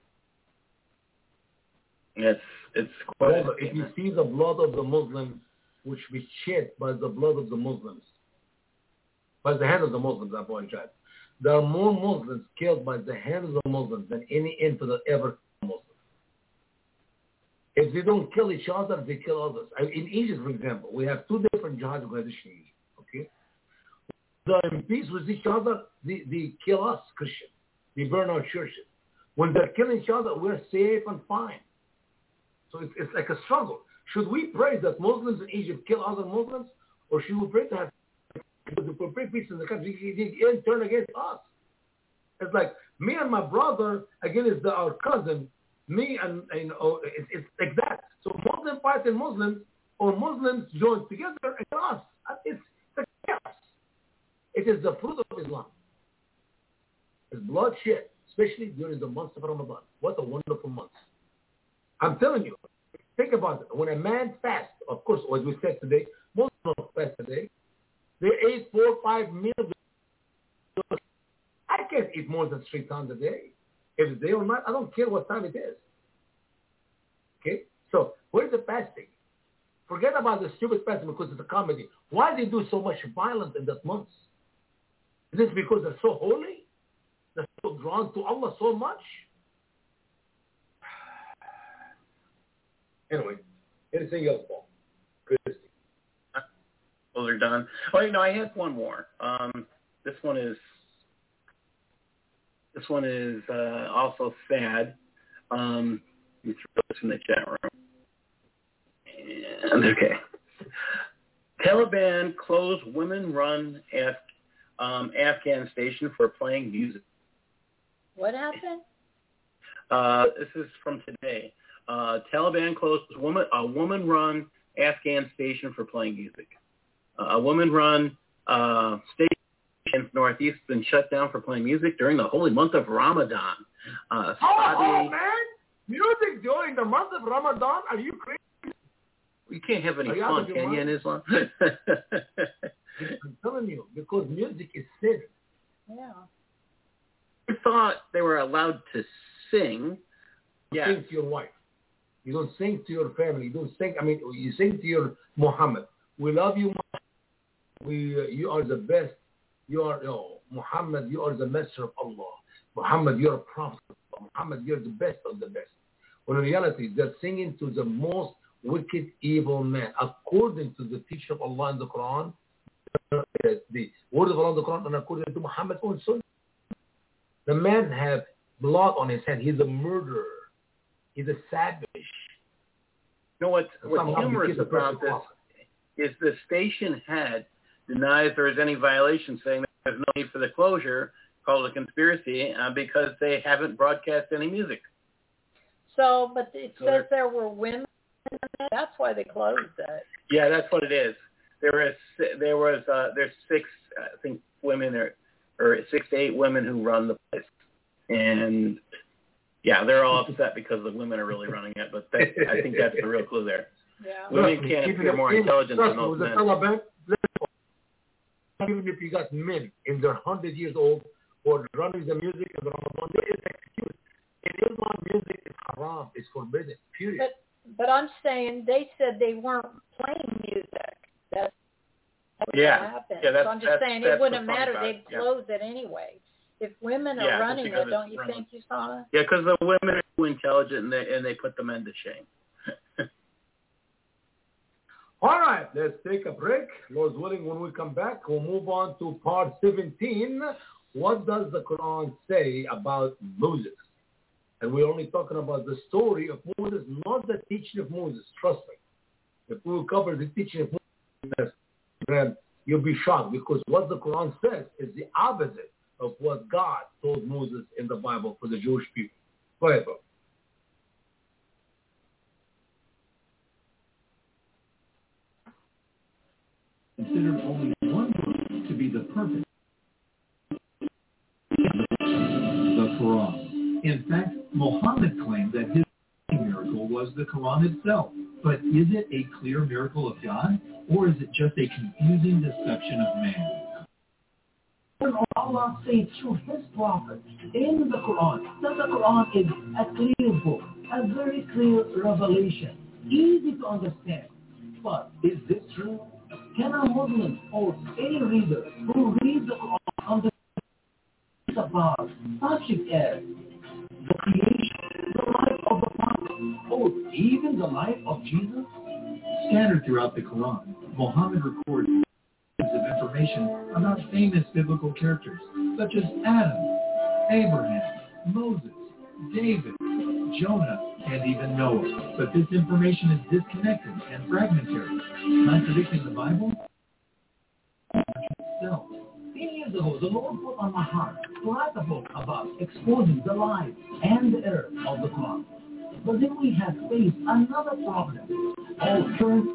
It's quite. If you see the blood of the Muslims, which be shed by the blood of the Muslims, by the hand of the Muslims, I apologize. There are more Muslims killed by the hand of the Muslims than any infidel ever killed Muslims. If they don't kill each other, they kill others. In Egypt, for example, we have two different jihad organizations. Okay, they're in peace with each other. They kill us, Christians. They burn our churches. When they're killing each other, we're safe and fine. So it's like a struggle. Should we pray that Muslims in Egypt kill other Muslims, or should we pray to have pray peace in the country? He turn against us. It's like me and my brother against our cousin. Me and it's like that. So Muslims fighting Muslims, or Muslims join together against us. It's chaos. It is the fruit of Islam. It's bloodshed, especially during the months of Ramadan. What a wonderful month! I'm telling you. Think about it. When a man fasts, of course, as we said today, most of them fast today. They ate 4 or 5 meals. I can't eat more than 3 times a day. If it's day or night, I don't care what time it is. Okay? So, where's the fasting? Forget about the stupid fasting because it's a comedy. Why do they do so much violence in that month? Is this because they're so holy? They're so drawn to Allah so much? Anyway, anything else, Paul? Christy. Those are done. Oh, I have one more. This one is also sad. Let me throw this in the chat room. And okay. Taliban closed women-run Afghan station for playing music. What happened? This is from today. Taliban closed a woman-run Afghan station for playing music. A woman-run station in Northeast has been shut down for playing music during the holy month of Ramadan. Man! Music during the month of Ramadan? Are you crazy? You can't have any fun, can you, in Islam? I'm telling you, because music is sin. Yeah. I thought they were allowed to sing. You sing to your wife. You don't sing to your family. You don't sing. You sing to your Muhammad. We love you, Muhammad. You are the best. Muhammad, you are the messenger of Allah. Muhammad, you're a prophet. Muhammad, you're the best of the best. When in reality, they're singing to the most wicked, evil man. According to the teaching of Allah in the Quran, the word of Allah in the Quran, and according to Muhammad's own sunnah, the man have blood on his hand. He's a murderer. He's a savage. what's humorous about this is the station head denies there is any violation, saying that there's no need for the closure, called a conspiracy, because they haven't broadcast any music. So, but it says there were women. That's why they closed it. Yeah, that's what it is. There's 6, I think, women or 6 to 8 women who run the place, and yeah, they're all upset because the women are really running it. But I think that's the real clue there. Yeah. Women can't appear more intelligent than those men. Even if you got men in their 100 years old for running the music and the Ramadan, there is excuse. In Islam, music is haram. It's forbidden. Period. But I'm saying they said they weren't playing music. That's what happened. Yeah, so I'm just saying it wouldn't matter. They'd close it anyway. If women are running it, don't you think, Usama? Yeah, because the women are too intelligent and they put the men to shame. All right, let's take a break. Lord's willing, when we come back, we'll move on to part 17. What does the Quran say about Moses? And we're only talking about the story of Moses, not the teaching of Moses. Trust me. If we will cover the teaching of Moses, then you'll be shocked, because what the Quran says is the opposite of what God told Moses in the Bible for the Jewish people. Go ahead, bro. Considered only one book to be the perfect, the Quran. In fact, Muhammad claimed that his miracle was the Quran itself. But is it a clear miracle of God, or is it just a confusing deception of man? Allah says through his prophet in the Quran that the Quran is a clear book, a very clear revelation, easy to understand. But is this true? Can a Muslim or any reader who reads the Quran understand about subject as the creation, the life of the prophet, or even the life of Jesus? Scattered throughout the Quran, Muhammad records of information about famous biblical characters such as Adam, Abraham, Moses, David, Jonah, and even Noah. But this information is disconnected and fragmentary, contradicting the Bible itself. 10 years ago, the Lord put on my heart to write a book about exposing the lies and the error of the Quran. But then we have faced another problem. All current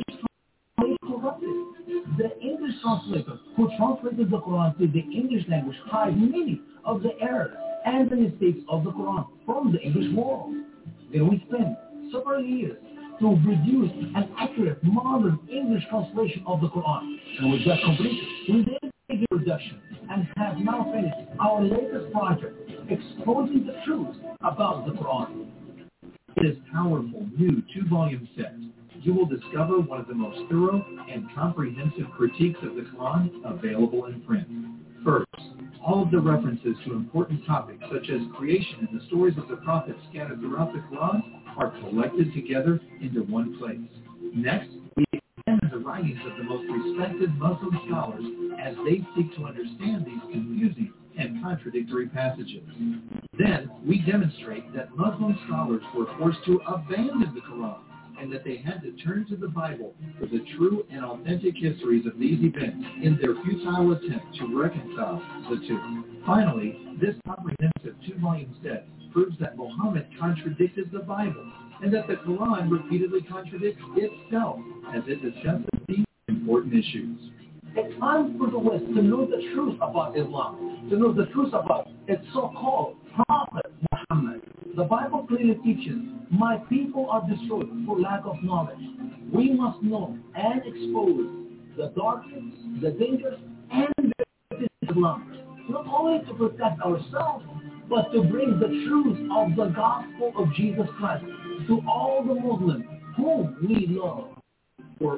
English corrupted. The English translator who translated the Quran to the English language hide many of the errors and the mistakes of the Quran from the English world. Then we spent several years to produce an accurate modern English translation of the Quran. And with that completed, we did a production and have now finished our latest project, exposing the truth about the Quran. This powerful new 2-volume set, you will discover one of the most thorough and comprehensive critiques of the Quran available in print. First, all of the references to important topics such as creation and the stories of the prophets scattered throughout the Quran are collected together into one place. Next, we examine the writings of the most respected Muslim scholars as they seek to understand these confusing and contradictory passages. Then, we demonstrate that Muslim scholars were forced to abandon the Quran and that they had to turn to the Bible for the true and authentic histories of these events in their futile attempt to reconcile the two. Finally, this comprehensive 2-volume set proves that Muhammad contradicted the Bible and that the Quran repeatedly contradicts itself as it discusses these important issues. It's time for the West to know the truth about Islam, to know the truth about its so-called Prophet Muhammad. The Bible clearly teaches, my people are destroyed for lack of knowledge. We must know and expose the darkness, the dangers, and the Islam, not only to protect ourselves, but to bring the truth of the gospel of Jesus Christ to all the Muslims whom we love. For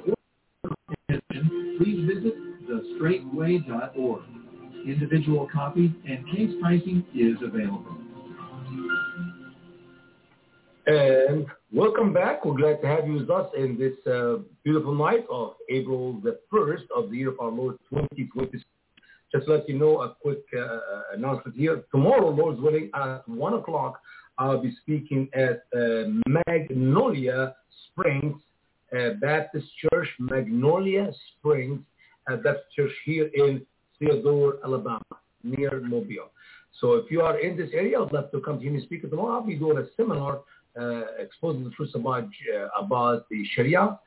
information, please visit thestraightway.org. Individual copy and case pricing is available. And welcome back. We're glad to have you with us in this beautiful night of April the 1st of the year of our Lord 2026. Just to let you know, a quick announcement here. Tomorrow, Lord's willing, at 1 o'clock, I'll be speaking at Magnolia Springs Baptist Church, Magnolia Springs Baptist Church here in Theodore, Alabama, near Mobile. So if you are in this area, I'd love to come to hear me speak tomorrow. I'll be doing a seminar exposing the truth about the Sharia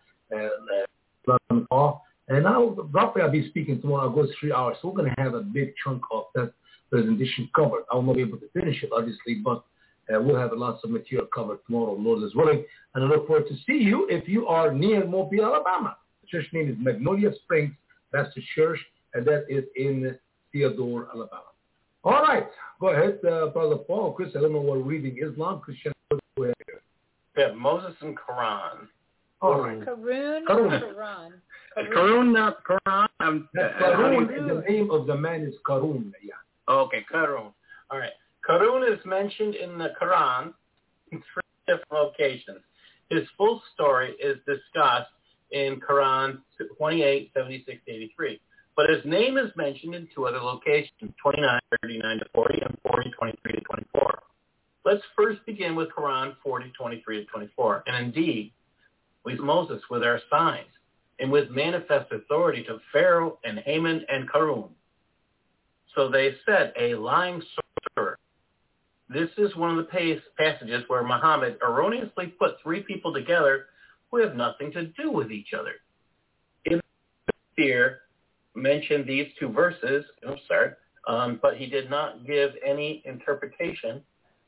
law. And I'll be speaking tomorrow. I'll go 3 hours. So we're going to have a big chunk of that presentation covered. I will not be able to finish it, obviously, but we'll have lots of material covered tomorrow, Lord is willing. And I look forward to see you if you are near Mobile, Alabama. The church name is Magnolia Springs Baptist Church, and that is in Theodore, Alabama. All right. Go ahead, Brother Paul. Chris, I don't know what reading Islam, Christian. Yeah, Moses and Quran. All right. Karun. Karun, not Quran. Karun is the name of the man is Karun. Yeah. Okay, Karun. All right. Karun is mentioned in the Quran in 3 different locations. His full story is discussed in Quran 28, 76 to 83. But his name is mentioned in 2 other locations, 29, 39 to 40, and 40, 23 to 24. Let's first begin with Quran 40, 23 to 24. And indeed, we Moses with our signs and with manifest authority to Pharaoh and Haman and Karun. So they said, a lying sorcerer. This is one of the passages where Muhammad erroneously put 3 people together who have nothing to do with each other. Ibn Kathir mentioned these 2 verses, but he did not give any interpretation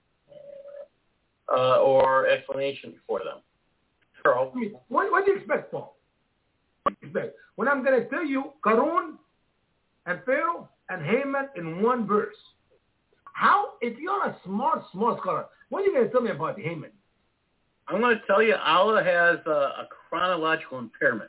or explanation for them. Carl? What do you expect, Paul? What do you expect? When I'm going to tell you Karun and Pharaoh and Haman in 1 verse. How, if you're a smart scholar, what are you going to tell me about Haman? I'm going to tell you Allah has a chronological impairment.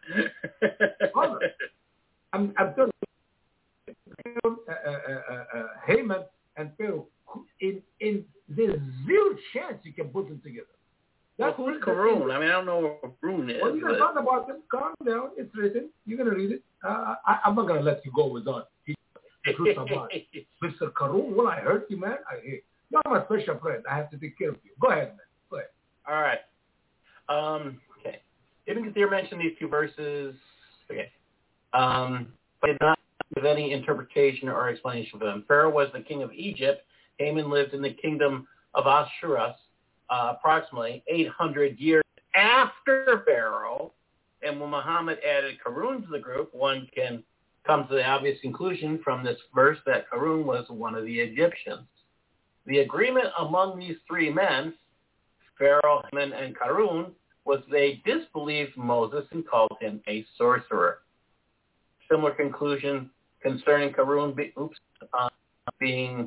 I'm telling you, Haman and Pharaoh, in there's 0 chance you can put them together. That's who's Karun? I mean, I don't know what Karun is. Well, you're going to talk about them. Calm down. It's written. You're going to read it. I'm not going to let you go without the truth about it. Mr. Karun, well, I heard you, man. You're my special friend. I have to take care of you. Go ahead, man. Go ahead. All right. Okay. Ibn Kathir mentioned these 2 verses. Okay. But did not give any interpretation or explanation for them. Pharaoh was the king of Egypt. Haman lived in the kingdom of Ashurus, approximately 800 years after Pharaoh. And when Muhammad added Karun to the group, one can come to the obvious conclusion from this verse that Karun was one of the Egyptians. The agreement among these 3 men, Pharaoh, Haman, and Karun, was they disbelieved Moses and called him a sorcerer. Similar conclusion concerning Karun being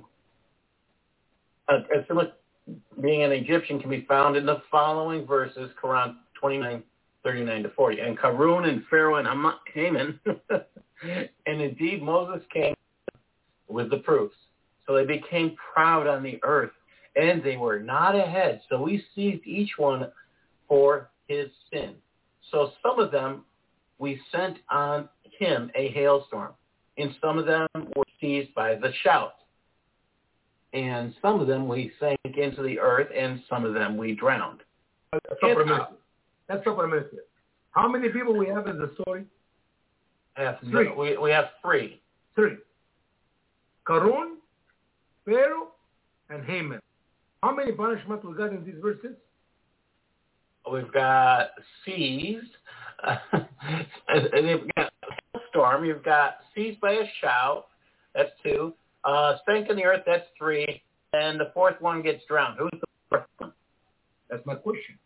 an Egyptian can be found in the following verses, Quran 29, 39 to 40. And Karun and Pharaoh and Haman, and indeed Moses came with the proofs. So they became proud on the earth, and they were not ahead. So we seized each one for his sin. So some of them we sent on him a hailstorm, and some of them were seized by the shout. And some of them we sank into the earth, and some of them we drowned. Let's stop for a minute here. How many people we have in the story? 3. We have 3. 3. Karun, Pharaoh, and Haman. How many punishments we got in these verses? We've got seized. They've got a storm. You've got seized by a shout. That's 2. Sank in the earth. That's 3. And the 4th one gets drowned. Who's the 4th one? That's my question.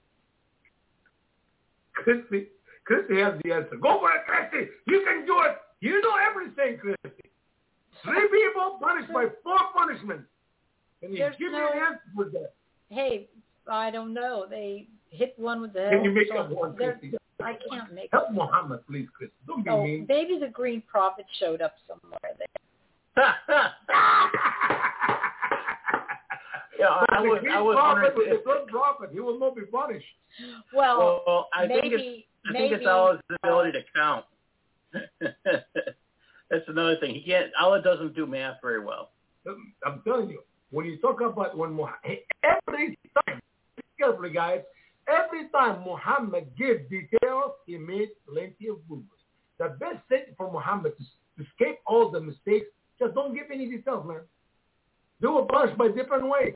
Christy has the answer. Go for it, Christy. You can do it. You know everything, Christy. 3 people punished by 4 punishments. Can you give me an answer for that? Hey, I don't know. They hit one with the... Can you make up one, Christy? I can't make Help Muhammad, please, Christy. Don't be mean. Maybe the Green Prophet showed up somewhere there. Yeah, I was wondering if the prophet, he will not be punished. Well, I think it's Allah's ability to count. That's another thing. Allah doesn't do math very well. I'm telling you, when you talk about every time, carefully guys, every time Muhammad gave details, he made plenty of boo-boos. The best thing for Muhammad to escape all the mistakes, just don't give any details, man. Do a bunch by different ways.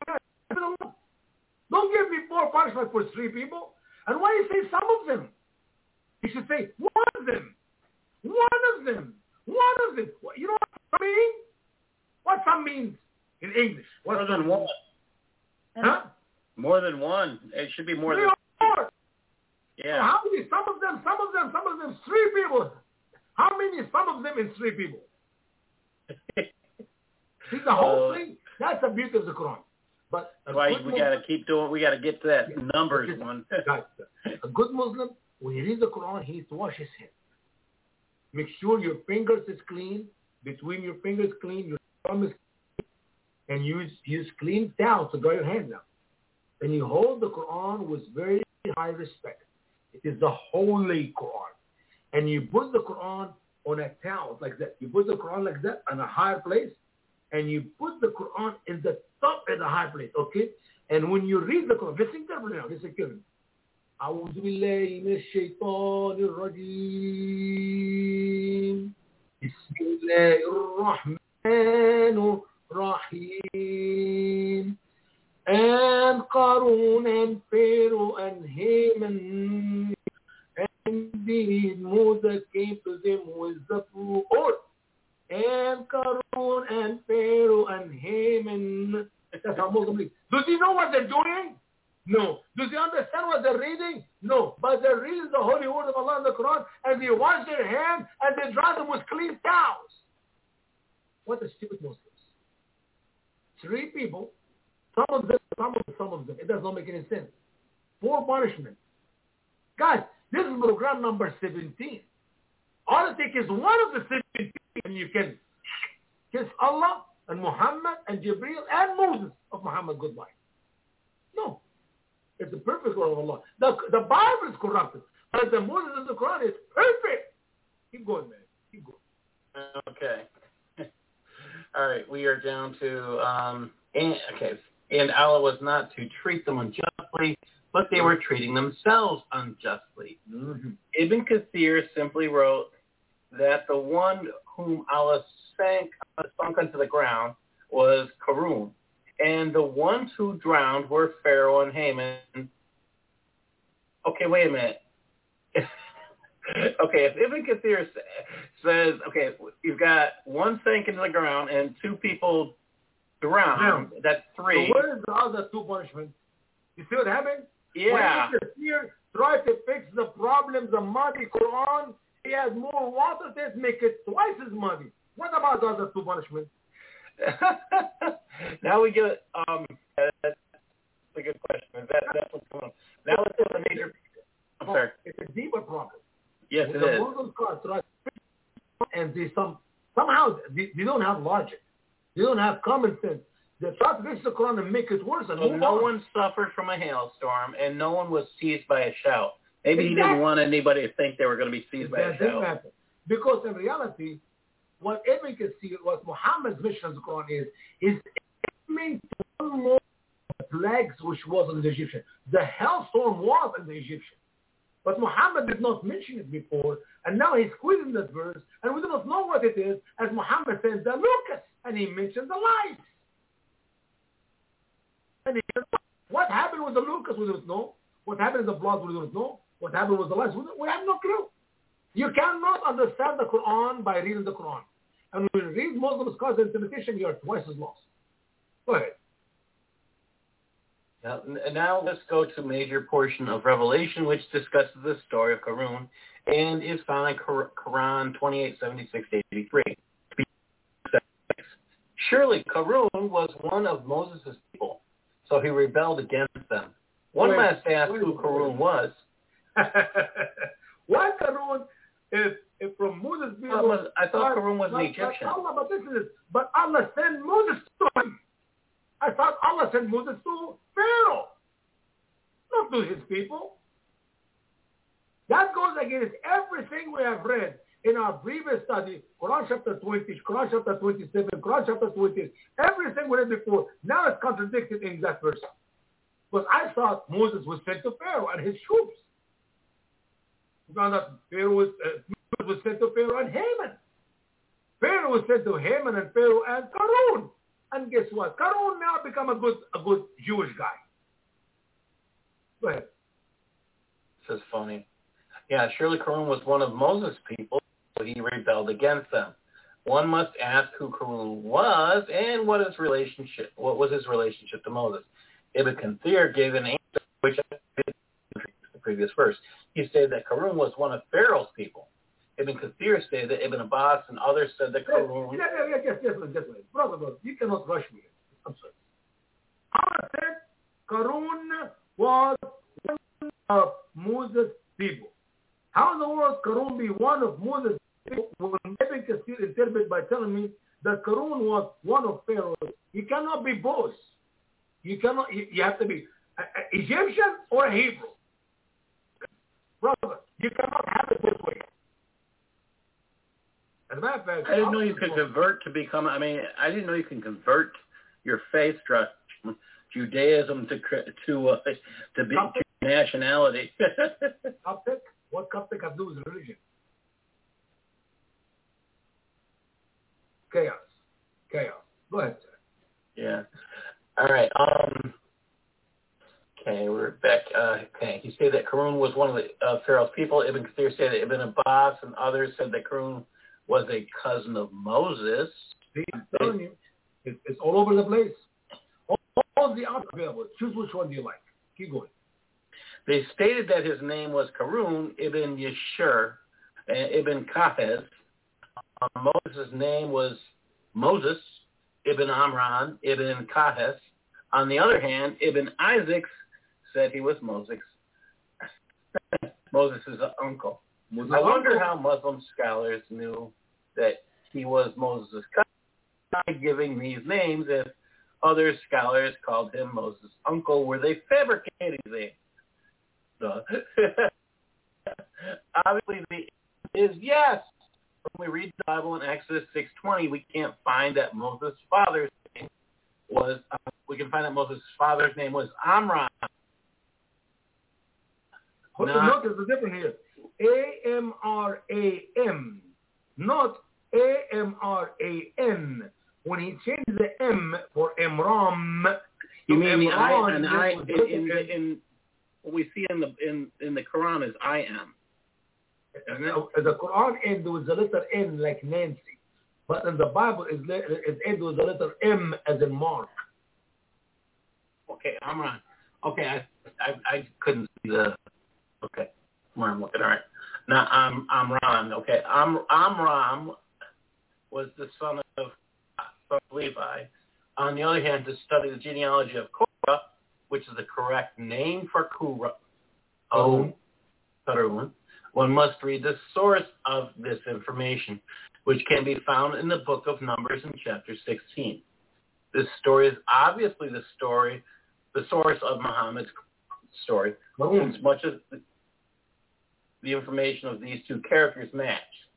Don't give me 4 punishments for 3 people. And why you say some of them? You should say one of them. One of them. One of them. You know what I mean? What some means in English? More than one. Huh? More than one. It should be more than one. Yeah. So how many? Some of them, 3 people. How many? Some of them is 3 people. See the whole thing? That's the beauty of the Quran. But why we got to keep doing? We got to get to that numbers one. A good Muslim, when he reads the Quran, he needs to wash his hands. Make sure your fingers is clean. Between your fingers clean, your thumb is clean, and use clean towels to dry your hands out. And you hold the Quran with very high respect. It is the holy Quran. And you put the Quran on a towel like that. You put the Quran like that on a higher place, and you put the Quran in the top at the high place, okay? And when you read the Quran, listen carefully now, listen carefully. أعوذ بالله من الشيطان الرجيم بسم الله الرحمن الرحيم and Qarun and Pharaoh and Haman and indeed Moses came to them with the full order. And Qarun and Pharaoh and Haman. That's how Muslims read. Does he know what they're doing? No. Does he understand what they're reading? No. But they're reading the holy word of Allah in the Quran, and they wash their hands and they dry them with clean towels. What a stupid Muslims. 3 people, some of them. It does not make any sense. 4 punishments. Guys, this is program number 17. All it takes is one of the 17, and you can kiss Allah and Muhammad and Jibreel and Moses of Muhammad goodbye. No. It's the perfect word of Allah. The Bible is corrupted, but the Moses of the Quran is perfect. Keep going, man. Keep going. Okay. All right. We are down to, and Allah was not to treat them unjustly, but they were treating themselves unjustly. Mm-hmm. Ibn Kathir simply wrote that the one whom Allah sunk into the ground was Qarun, and the ones who drowned were Pharaoh and Haman. Okay, wait a minute. Okay, if Ibn Kathir says, okay, you've got one sank into the ground and 2 people drowned, that's 3. So what is the other 2 punishments? You see what happened? Yeah. When Ibn Kathir tried to fix the problems of muddy Quran, he has more water, let's make it twice as muddy. What about the other 2 punishments? Now we get, that's a good question. That's what's going on. Now let's go to the major, I'm sorry. It's a deeper problem. Yes, when it is. The Muslims try to fix it, and they somehow they don't have logic. They don't have common sense. They try to fix the Quran and make it worse. And so no one suffered from a hailstorm, and no one was seized by a shout. Maybe he didn't want anybody to think they were going to be seized by a shout. Because in reality, what Ibn Kathir, what Muhammad's mission of the Quran is aiming to one more plagues which was in the Egyptian. The hailstorm was in the Egyptian. But Muhammad did not mention it before, and now he's quoting that verse, and we do not know what it is, as Muhammad sends the locusts, and he mentions the lights. And what happened with the locusts, we don't know. What happened in the blood, we don't know. What happened with the lights, we have no clue. You cannot understand the Quran by reading the Quran. And when you read Muslim scholars and interpretation, you are twice as lost. Go ahead. Now let's go to a major portion of Revelation, which discusses the story of Qarun and is found in Quran 28:76-83. Surely Qarun was one of Moses' people, so he rebelled against them. One must ask who Qarun was. Why Qarun? If from Moses' people, I thought Qarun was an Egyptian. But Allah sent Moses to him. I thought Allah sent Moses to Pharaoh, not to his people. That goes against everything we have read in our previous study, Quran chapter 20, Quran chapter 27, Quran chapter 20, everything we read before. Now it's contradicted in that verse. But I thought Moses was sent to Pharaoh and his troops. We found out Moses was sent to Pharaoh and Haman. Pharaoh was sent to Haman and Pharaoh and Karun. And guess what? Karun now become a good Jewish guy. Go ahead. This is funny. Yeah, surely Karun was one of Moses' people, but he rebelled against them. One must ask who Karun was and what was his relationship to Moses. Ibn Kathir gave an answer which I did in the previous verse. He said that Karun was one of Pharaoh's people. Ibn Kathir said that Ibn Abbas and others said that Karun... Yes. Brother, you cannot rush me. I'm sorry. I said Karun was one of Moses' people. How in the world Karun be one of Moses' people when Ibn Kathir interpret by telling me that Karun was one of Pharaoh's? You cannot be both. You cannot. You have to be Egyptian or a Hebrew. Brother, you cannot have it this way. As a matter of fact, I didn't know you could convert to become, I didn't know you can convert your faith from Judaism to nationality. Coptic? What Coptic have to do with religion? Chaos. Go ahead, sir. Yeah. All right. Okay, we're back. Okay, he said that Karun was one of the Pharaoh's people. Ibn Kathir said that Ibn Abbas and others said that Karun was a cousin of Moses. See, I'm telling you, it's all over the place. All the options available. Choose which one do you like. Keep going. They stated that his name was Karun ibn Yeshur ibn Kahes. Moses' name was Moses ibn Amram ibn Kahes. On the other hand, Ibn Isaac said he was Moses' uncle. I wonder how Muslim scholars knew that he was Moses' cousin by giving these names if other scholars called him Moses' uncle. Were they fabricating these? No. Obviously, the answer is yes. When we read the Bible in Exodus 6:20, we can't find that Moses' father's name was. We can find that Moses' father's name was Amram. Notice the difference here. A-M-R-A-M, not A-M-R-A-N. When he changed the M for Amram, you mean the I and I in what we see in the Quran is I am. The Quran end with the letter N like Nancy, but in the Bible it ends with the letter M as in Mark. Okay, Amram. Okay, I couldn't see the. Okay, where I'm looking. All right. Now, Amram. Okay, Amram was the son of Levi. On the other hand, to study the genealogy of Korah, which is the correct name for Karun, one must read the source of this information, which can be found in the book of Numbers in chapter 16. This story is obviously the source of Muhammad's story, since much of the information of these two characters match.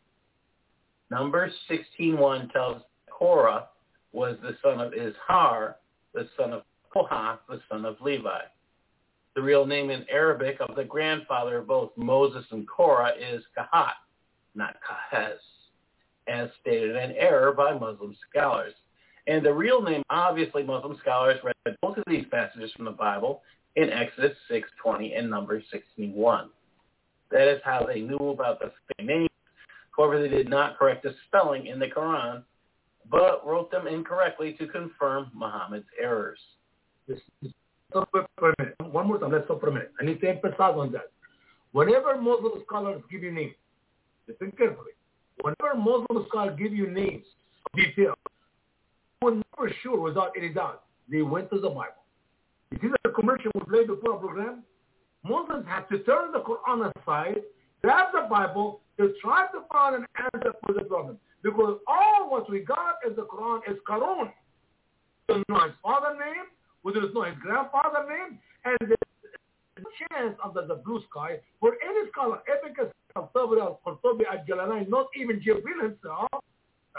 Numbers 16:1 tells Korah was the son of Izhar, the son of Kohath, the son of Levi. The real name in Arabic of the grandfather of both Moses and Korah is Kahat, not Kahes, as stated in error by Muslim scholars. And the real name, obviously, Muslim scholars read both of these passages from the Bible in Exodus 6:20 and Numbers 16:1. That is how they knew about the fake names. However, they did not correct the spelling in the Quran, but wrote them incorrectly to confirm Muhammad's errors. Stop for a minute. One more time, let's stop for a minute. I need to emphasize on that. Whenever Muslim scholars give you names, listen carefully. Whenever Muslim scholars give you names, details, we're never sure without any doubt. They went to the Bible. You see the commercial we played before our program? Muslims have to turn the Quran aside, grab the Bible, to try to find an answer for the problem. Because all what we got in the Quran is Karun. We don't know his father's name, we don't know his grandfather's name, and there's a chance under the blue sky for any scholar, Epicus, Al-Tabari, Al-Qurtubi, Al-Jalalain, not even Jibril himself,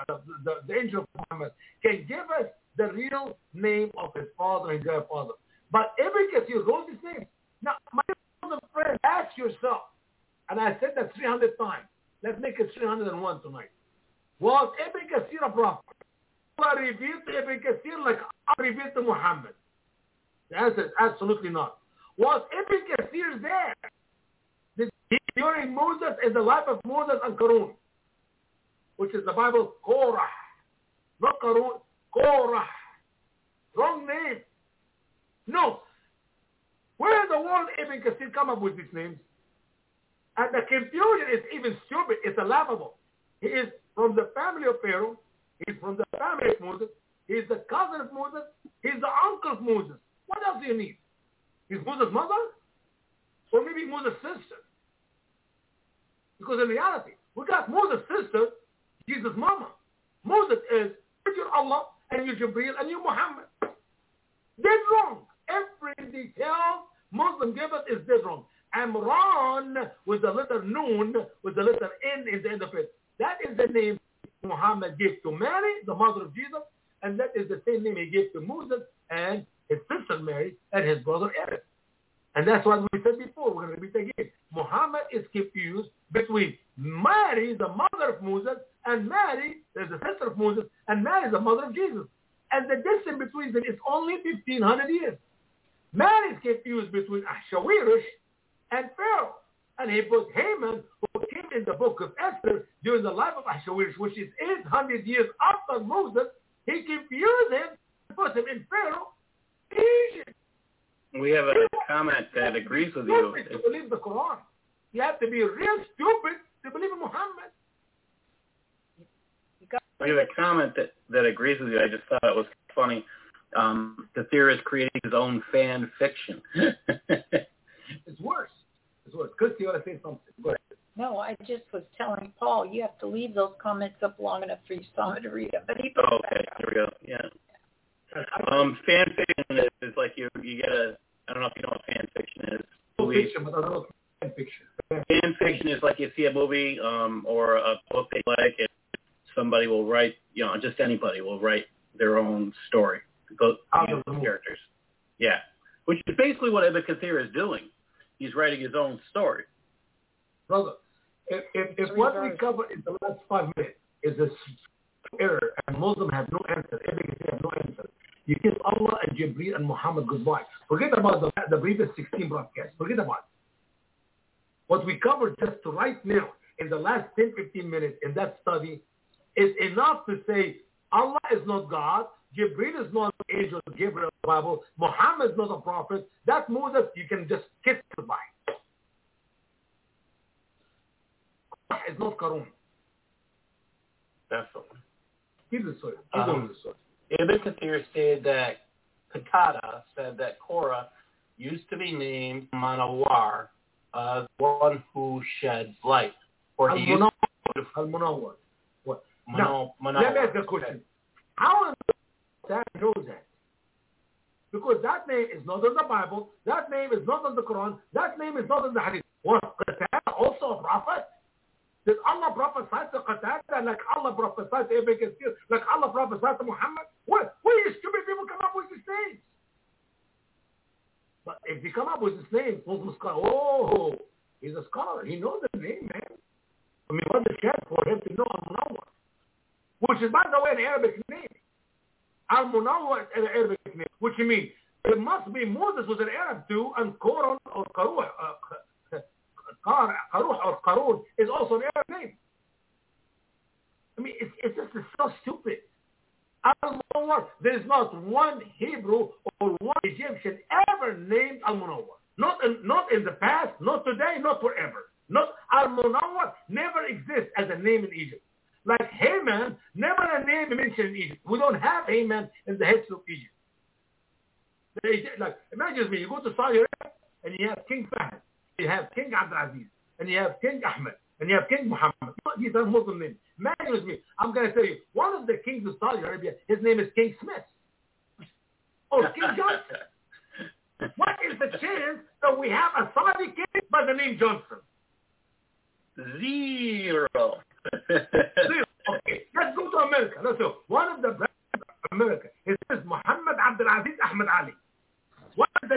the angel of Muhammad, can give us the real name of his father and grandfather. But Ibn Kathir wrote his name. Now, my friend, ask yourself, and I said that 300 times. Let's make it 301 tonight. Was Ibn Kathir a prophet? Allah revealed to Ibn Kathir like Allah revealed to Muhammad? The answer is absolutely not. Was Ibn Kathir there during Moses in the life of Moses and Qarun, which is the Bible, Korah, not Qarun, Korah. Wrong name. No. Where in the world Ibn Kathir come up with these names? And the confusion is even stupid. It's laughable. He is from the family of Pharaoh. He's from the family of Moses. He's the cousin of Moses. He's the uncle of Moses. What else do you need? He's Moses' mother? Or maybe Moses' sister? Because in reality, we got Moses' sister, Jesus' mama. Moses is your Allah and your Jibreel and your Muhammad. Dead wrong. Every detail Muslim give us is dead wrong. Amran with the letter Noon, with the letter N in the end of it. That is the name Muhammad gave to Mary, the mother of Jesus, and that is the same name he gave to Moses and his sister Mary and his brother Aaron. And that's what we said before. We're going to repeat again. Muhammad is confused between Mary, the mother of Moses, and Mary, there's the sister of Moses, and Mary, the mother of Jesus. And the distance between them is only 1,500 years. Mary is confused between Ahasuerus and Pharaoh. And he put Haman, who came in the book of Esther during the life of Ahasuerus, which is 800 years after Moses. He confused him and put him in Pharaoh, Egypt. We have a comment that agrees with you. To believe the Quran. You have to be real stupid to believe in Muhammad. We have a comment that agrees with you. I just thought it was funny. Kathir is creating his own fan fiction. It's worse. It's worse. Christy, you want to say something? Go ahead. No, I just was telling Paul, you have to leave those comments up long enough for you someone to read them. But he okay, here we go. Yeah. Fan fiction is like you get a, I don't know if you know what fan fiction is. Fiction, but I don't know fan fiction. Fan fiction is like you see a movie or a book they like, and somebody will write, just anybody will write their own story. The characters. Yeah. Which is basically what Ibn Kathir is doing. He's writing his own story. Brother, if what we covered in the last 5 minutes is a error and Muslims have no answer, Ibn Kathir have no answer, you kiss Allah and Jibreel and Muhammad goodbye. Forget about the previous 16 broadcasts. Forget about it. What we covered just right now in the last 10, 15 minutes in that study is enough to say Allah is not God, Jibreel is not an angel, Gabriel the Bible, Muhammad is not a prophet. That Moses, you can just kiss goodbye. It's not Qarun. Definitely. Keep the story. Keep going with the story. Ibn Kathir stated that Qatada said that Korah used to be named Manawar, the one who sheds light. Or he used Al-Munawwar. What? Now, let me ask the question. How in the that knows that? Because that name is not in the Bible, that name is not in the Quran, that name is not in the Hadith. Was Qatada also a prophet? Did Allah prophesy to Qatada like Allah prophesied to Ibn Kathir, like Allah prophesied to Muhammad? Where you stupid people come up with these names? But if they come up with these names, Muslim scholar, oh, he's a scholar. He knows the name, man. I mean, what the chance for him to know Al-Munawwar? Which is, by the way, an Arabic name. Al-Munawwar is an Arabic name. Which you mean, it must be Moses was an Arab too, and Korah or Qaruh, or Qarun is also an Arab name. I mean, it's just so stupid. Al-Munawwar, there is not one Hebrew or one Egyptian ever named Al-Munawwar. Not in the past, not today, not forever. Not Al-Munawwar never exists as a name in Egypt. Like Haman, never a name mentioned in Egypt. We don't have Haman in the history of Egypt. Like, imagine me, you go to Saudi Arabia and you have King Fahd, you have King Abdulaziz, and you have King Ahmed, and you have King Muhammad. These are Muslim names. Imagine with me, I'm going to tell you, one of the kings of Saudi Arabia, his name is King Smith. Or King Johnson. What is the chance that we have a Saudi king by the name Johnson? Zero. Okay, let's go to America. Let's go. One of the presidents of America, his name is Muhammad Abdulaziz Ahmed Ali. What is the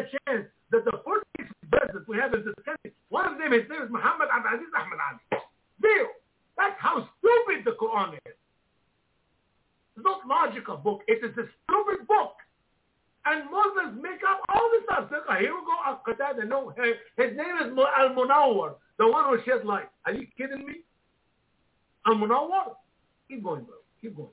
Quran is. It's not logical book. It is a stupid book. And Muslims make up all this stuff. Here we go, Al-Qatada. No, his name is Al-Munawwar, the one who shed light. Are you kidding me? Al-Munawwar? Keep going, bro. Keep going.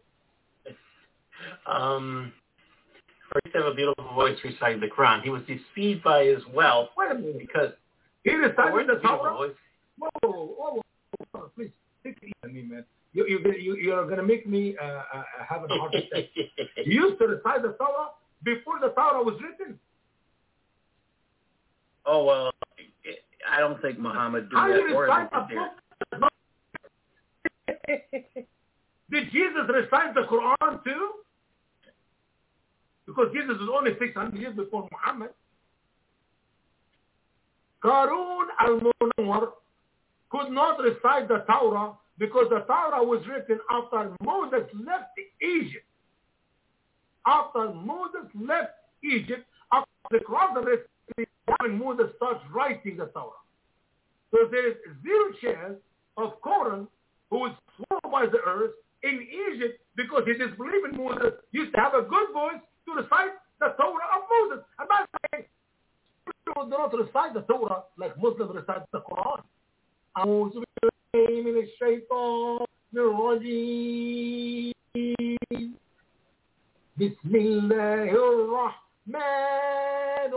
First, have a beautiful voice reciting the Quran. He was deceived by his wealth. Wait a minute. Because he recited the Torah? Voice. Whoa. Please, take it easy on me, man. You're going to make me have a heart attack. You used to recite the Torah before the Torah was written? Oh, well, I don't think Muhammad did that. Or book? Did Jesus recite the Quran too? Because Jesus was only 600 years before Muhammad. Qarun al-Munawwar could not recite the Torah because the Torah was written after Moses left Egypt. After Moses left Egypt, after the Quran when Moses starts writing the Torah. So there is zero chance of Korah, who was swallowed by the earth in Egypt because he disbelieved in Moses, used to have a good voice to recite the Torah of Moses. And by the way, people do not recite the Torah like Muslims recite the Quran. أعوذ بالله من الشيطان الرجيم بسم الله الرحمن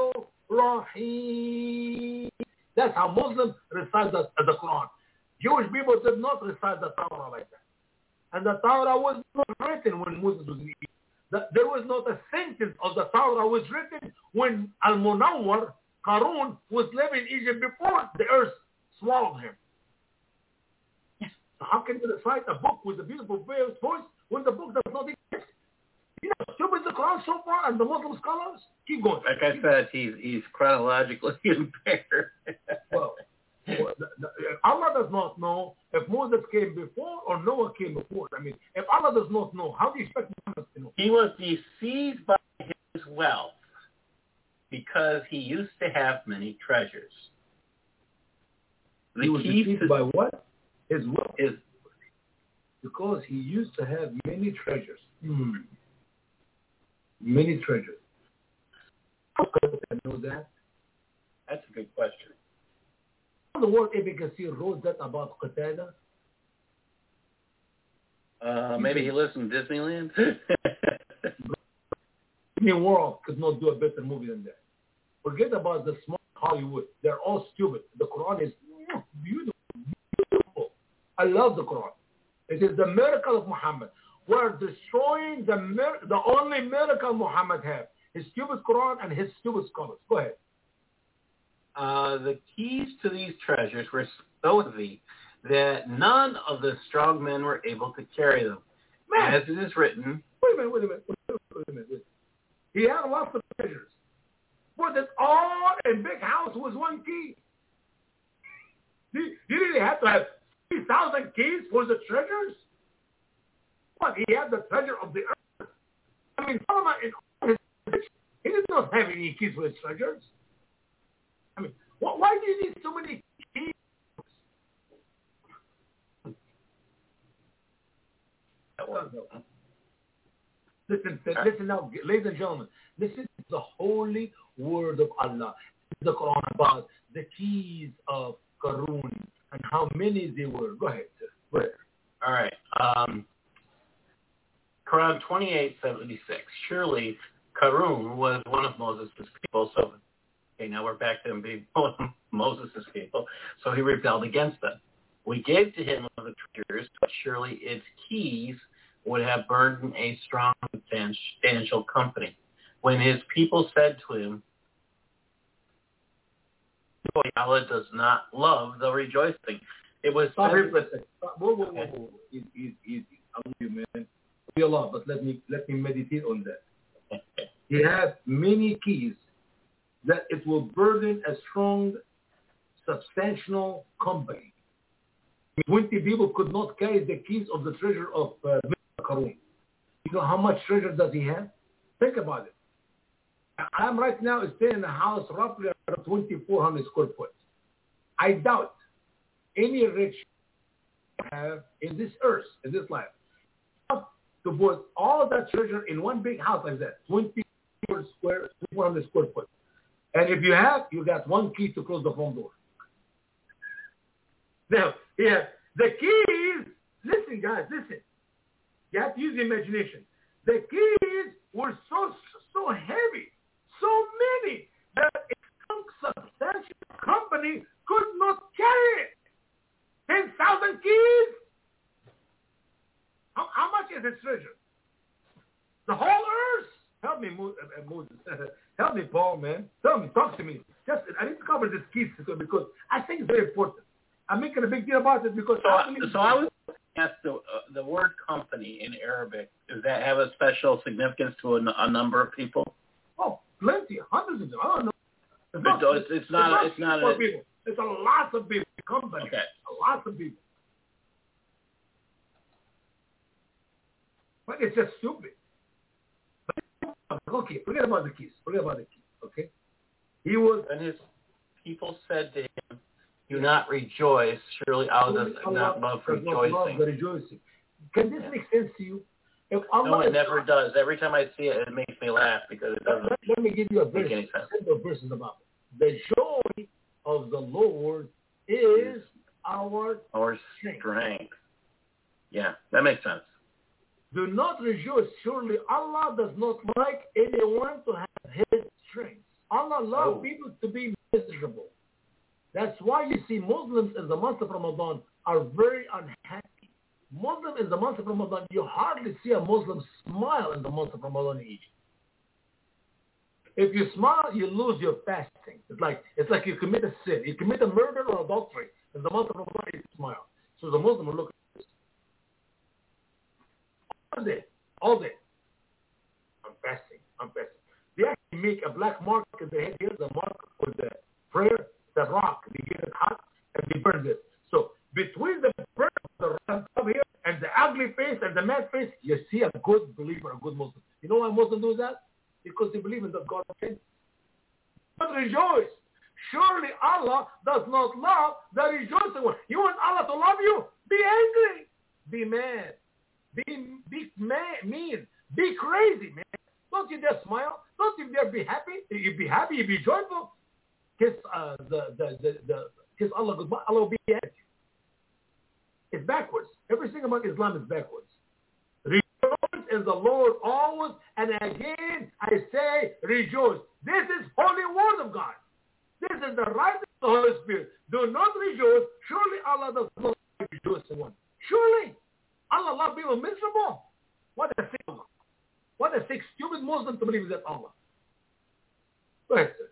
الرحيم. That's how Muslims recite the Quran. Jewish people did not recite the Torah like that. And the Torah was not written when Moses was in Egypt. There was not a sentence of the Torah was written when Al-Munawwar, Qarun, was living in Egypt before the earth swallowed him. So how can you recite a book with a beautiful voice when the book does not exist? You know, stupid the Quran so far and the Muslim scholars? Keep going. Like I said, he's chronologically impaired. Well, Allah does not know if Moses came before or Noah came before. I mean, if Allah does not know, how do you expect Muhammad to know? He was deceived by his wealth because he used to have many treasures. He was deceived by what? His wealth. Because he used to have many treasures. Many treasures. How could I know that? That's a good question. The word Ibn Kathir wrote that about Qatada? Maybe he lives in Disneyland? Disney World could not do a better movie than that. Forget about the smart Hollywood. They're all stupid. The Quran is beautiful. Beautiful. I love the Quran. It is the miracle of Muhammad. We're destroying the only miracle Muhammad had. His stupid Quran and his stupid scholars. Go ahead. The keys to these treasures were so heavy that none of the strong men were able to carry them. Man. As it is written. Wait a minute. He had lots of treasures. But it's all in big house was one key. You didn't have to have 3,000 keys for the treasures? But he had the treasure of the earth. I mean, Solomon, he did not have any keys for his treasures. I mean, why do you need so many keys? Listen now, ladies and gentlemen. Listen to the holy word of Allah. The Quran about the keys of Qarun and how many they were. Go ahead, sir. Go ahead. All right. Quran 28:76. Surely Qarun was one of Moses' people. So, okay, now we're back to him being one of Moses' people. So he rebelled against them. We gave to him one of the treasures, but surely its keys would have burdened a strong, substantial company. When his people said to him, Allah does not love the rejoicing. It was... Whoa. Easy. I love you, man. We Allah, but let me meditate on that. He has many keys that it will burden a strong, substantial company. 20 people could not carry the keys of the treasure of Qarun. You know how much treasure does he have? Think about it. I'm right now staying in a house roughly around 2,400 square foot. I doubt any rich have in this earth, in this life. To put all that treasure in one big house like that, 2,400 square foot. And if you have, you got one key to close the front door. Now, yeah, the keys, listen guys, listen. You have to use the imagination. The keys were so heavy, so many, that a substantial company could not carry it. 10,000 keys? How much is this treasure? The whole earth? Help me, Moses. Help me, Paul, man. Tell me, talk to me. I need to cover this keys because I think it's very important. I'm making a big deal about it because So I was asked the word company in Arabic, does that have a special significance to a number of people? Oh, plenty, hundreds of them. I don't know. It's not people. It's a lot of people. Company. Okay. A lot of people. But it's just stupid. Okay, forget about the keys. Okay? He was... And his people said to him, do not rejoice. Surely Allah does not love rejoicing. Can this make sense to you? If Allah no, it never does. Every time I see it, it makes me laugh because it doesn't Let me give you a verse. make any sense. Simple verses about it. The joy of the Lord is our strength. Yeah, that makes sense. Do not rejoice. Surely Allah does not like anyone to have his strength. Allah loves people to be miserable. That's why you see Muslims in the month of Ramadan are very unhappy. Muslims in the month of Ramadan, you hardly see a Muslim smile in the month of Ramadan in Egypt. If you smile, you lose your fasting. It's like you commit a sin. You commit a murder or adultery. In the month of Ramadan, you smile. So the Muslim will look at this. All day. I'm fasting. They actually make a black mark in the head here, the mark for the prayer, the rock. They get it hot and they burn it. So between the burn of the rock up here and the ugly face and the mad face, you see a good believer, a good Muslim. You know why Muslims do that? Because they believe in the God of faith. But rejoice. Surely Allah does not love the rejoicing one. You want Allah to love you? Be angry. Be mad. Be mean. Be crazy, man. Don't you dare smile. Don't you dare be happy. You be happy. You be joyful. Kiss kiss Allah goodbye. Allah will be at you. It's backwards. Everything about Islam is backwards. Rejoice in the Lord always, and again I say rejoice. This is holy word of God. This is the right of the Holy Spirit. Do not rejoice. Surely Allah does not rejoice in one. Surely Allah loves people miserable. What a sick Allah. What a sick, stupid Muslim to believe in that Allah. Go ahead, sir.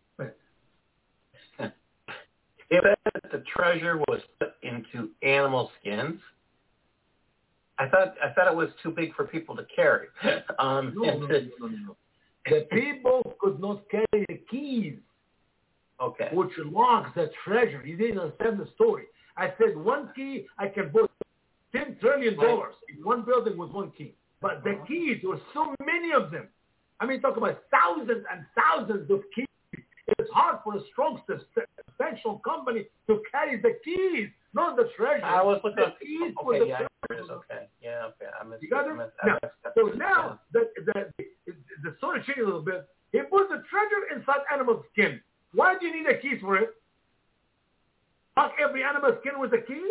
If the treasure was put into animal skins, I thought it was too big for people to carry. No. The people could not carry the keys. Okay. Which locks the treasure. You didn't understand the story. I said one key, I can put $10 trillion in one building with one key. But the keys, there were so many of them. I mean, talk about thousands and thousands of keys. It's hard for a strong, substantial company to carry the keys, not the treasure. I was looking at the keys. Okay, yeah, okay. Yeah, okay. You got it? Now, the story changed a little bit. He put the treasure inside animal skin. Why do you need a key for it? Not every animal skin with a key?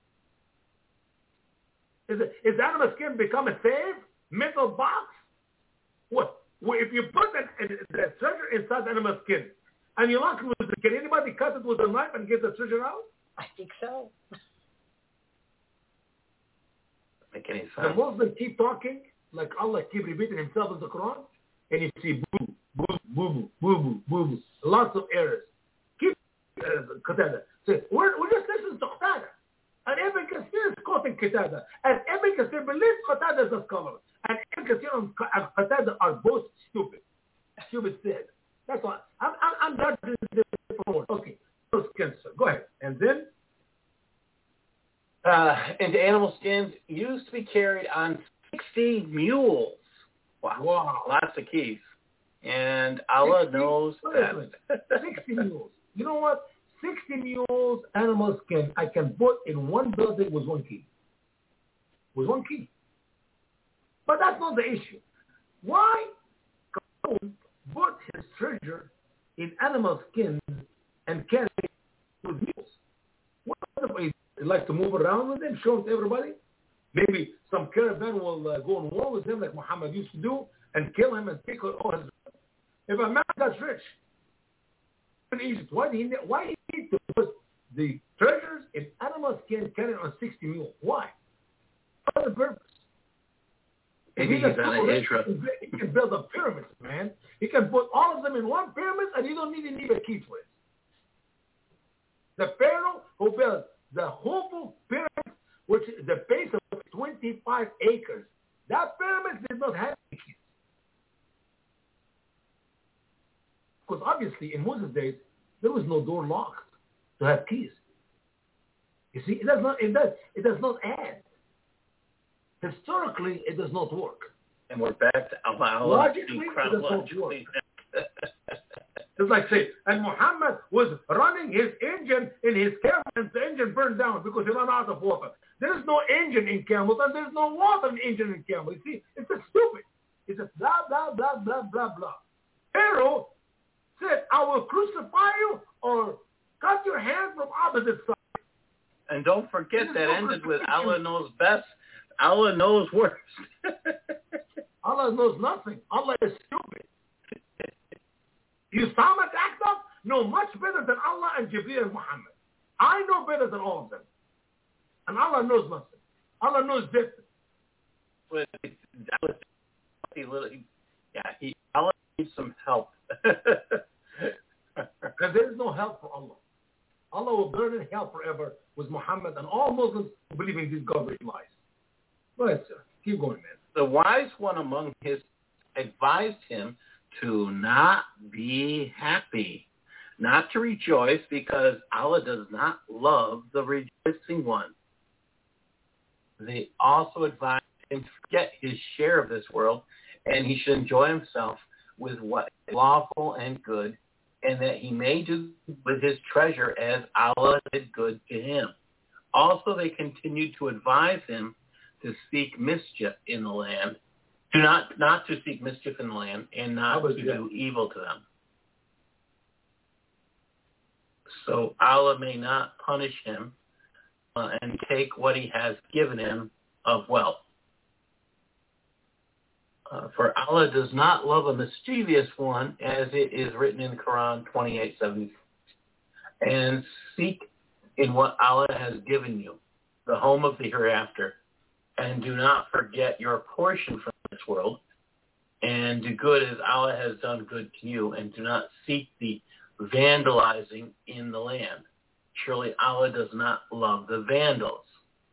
Is animal skin become a safe metal box? What? Well, if you put the treasure inside animal skin and you lock it with it, can anybody cut it with a knife and get the treasure out? I think so. Make any sense? The Muslims keep talking like Allah keep repeating himself in the Quran, and you see boo, boo, boo, boo, boo, boo, boo. Lots of errors. Keep Qatada. Say, we're just listening to Qatada. And Ibn Kathir is quoting Qatada. And Ibn Kathir believes Qatada is a scholar. And Ibn Kathir and Qatada are both stupid. Stupid said. That's why. I'm judging this for okay. So cancer. Go ahead. And then? And animal skins used to be carried on 60 mules. Wow. Lots of keys. And Allah knows that. 60 mules. You know what? 60 mules, animal skin, I can put in one building with one key. With one key. But that's not the issue. Why Qarun put his treasure in animal skins and carry it with mules? What if he like to move around with them, show it to everybody? Maybe some caravan will go on war with him like Muhammad used to do and kill him and take all his. If a man gets rich in Egypt, why do he need to put the treasures in animal skin carried on 60 mules? Why? What's the purpose? Maybe he's on an Hijra. He can build a pyramid, man. He can put all of them in one pyramid and you don't need a key to it. The Pharaoh who built the Khufu pyramid, which is the base of 25 acres, that pyramid did not have keys. Because obviously in Moses' days, there was no door locked to have keys. You see, it does not add. Historically, it does not work. And we're back to Allah. Logically, it does not work. It's like say, and Muhammad was running his engine in his camel and the engine burned down because he ran out of water. There is no engine in camels and there's no water in engine in camel. You see, it's just stupid. It's just blah, blah, blah, blah, blah, blah. Pharaoh said, I will crucify you or cut your hand from opposite side. And don't forget that ended with Allah knows best. Allah knows worst. Allah knows nothing. Allah is stupid. You Islamic actors know much better than Allah and Jibreel and Muhammad. I know better than all of them. And Allah knows nothing. Allah knows different. But Allah needs some help. Because there is no help for Allah. Allah will burn in hell forever with Muhammad and all Muslims who believe in these garbage lies. Go ahead, sir. Keep going, man. The wise one among his advised him to not be happy, not to rejoice, because Allah does not love the rejoicing one. They also advised him to forget his share of this world, and he should enjoy himself with what is lawful and good, and that he may do with his treasure as Allah did good to him. Also, they continued to advise him to seek mischief in the land, not to seek mischief in the land, and not to do evil to them. So Allah may not punish him and take what he has given him of wealth. For Allah does not love a mischievous one, as it is written in Quran 28:70. And seek in what Allah has given you, the home of the hereafter, and do not forget your portion from this world, and do good as Allah has done good to you, and do not seek the vandalizing in the land. Surely Allah does not love the vandals.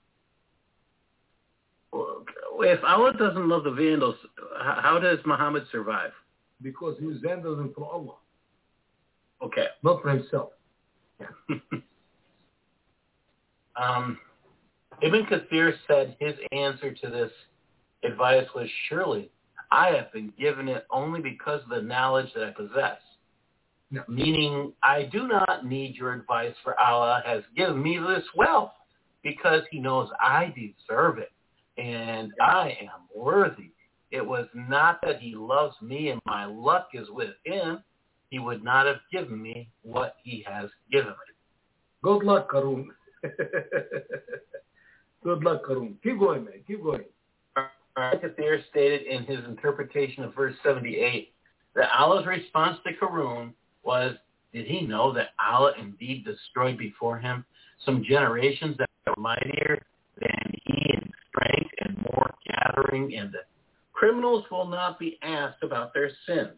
If Allah doesn't love the vandals, how does Muhammad survive? Because he was vandalism for Allah. Okay. Not for himself. Yeah. Ibn Kathir said his answer to this advice was, surely I have been given it only because of the knowledge that I possess. No. Meaning, I do not need your advice, for Allah has given me this wealth because he knows I deserve it and I am worthy. It was not that he loves me and my luck is with him. He would not have given me what he has given me. Good luck, Qarun. Good luck, Qarun. Keep going, man. Keep going. Kathir stated in his interpretation of verse 78 that Allah's response to Qarun was, did he know that Allah indeed destroyed before him some generations that were mightier than he in strength and more gathering, and the criminals will not be asked about their sins?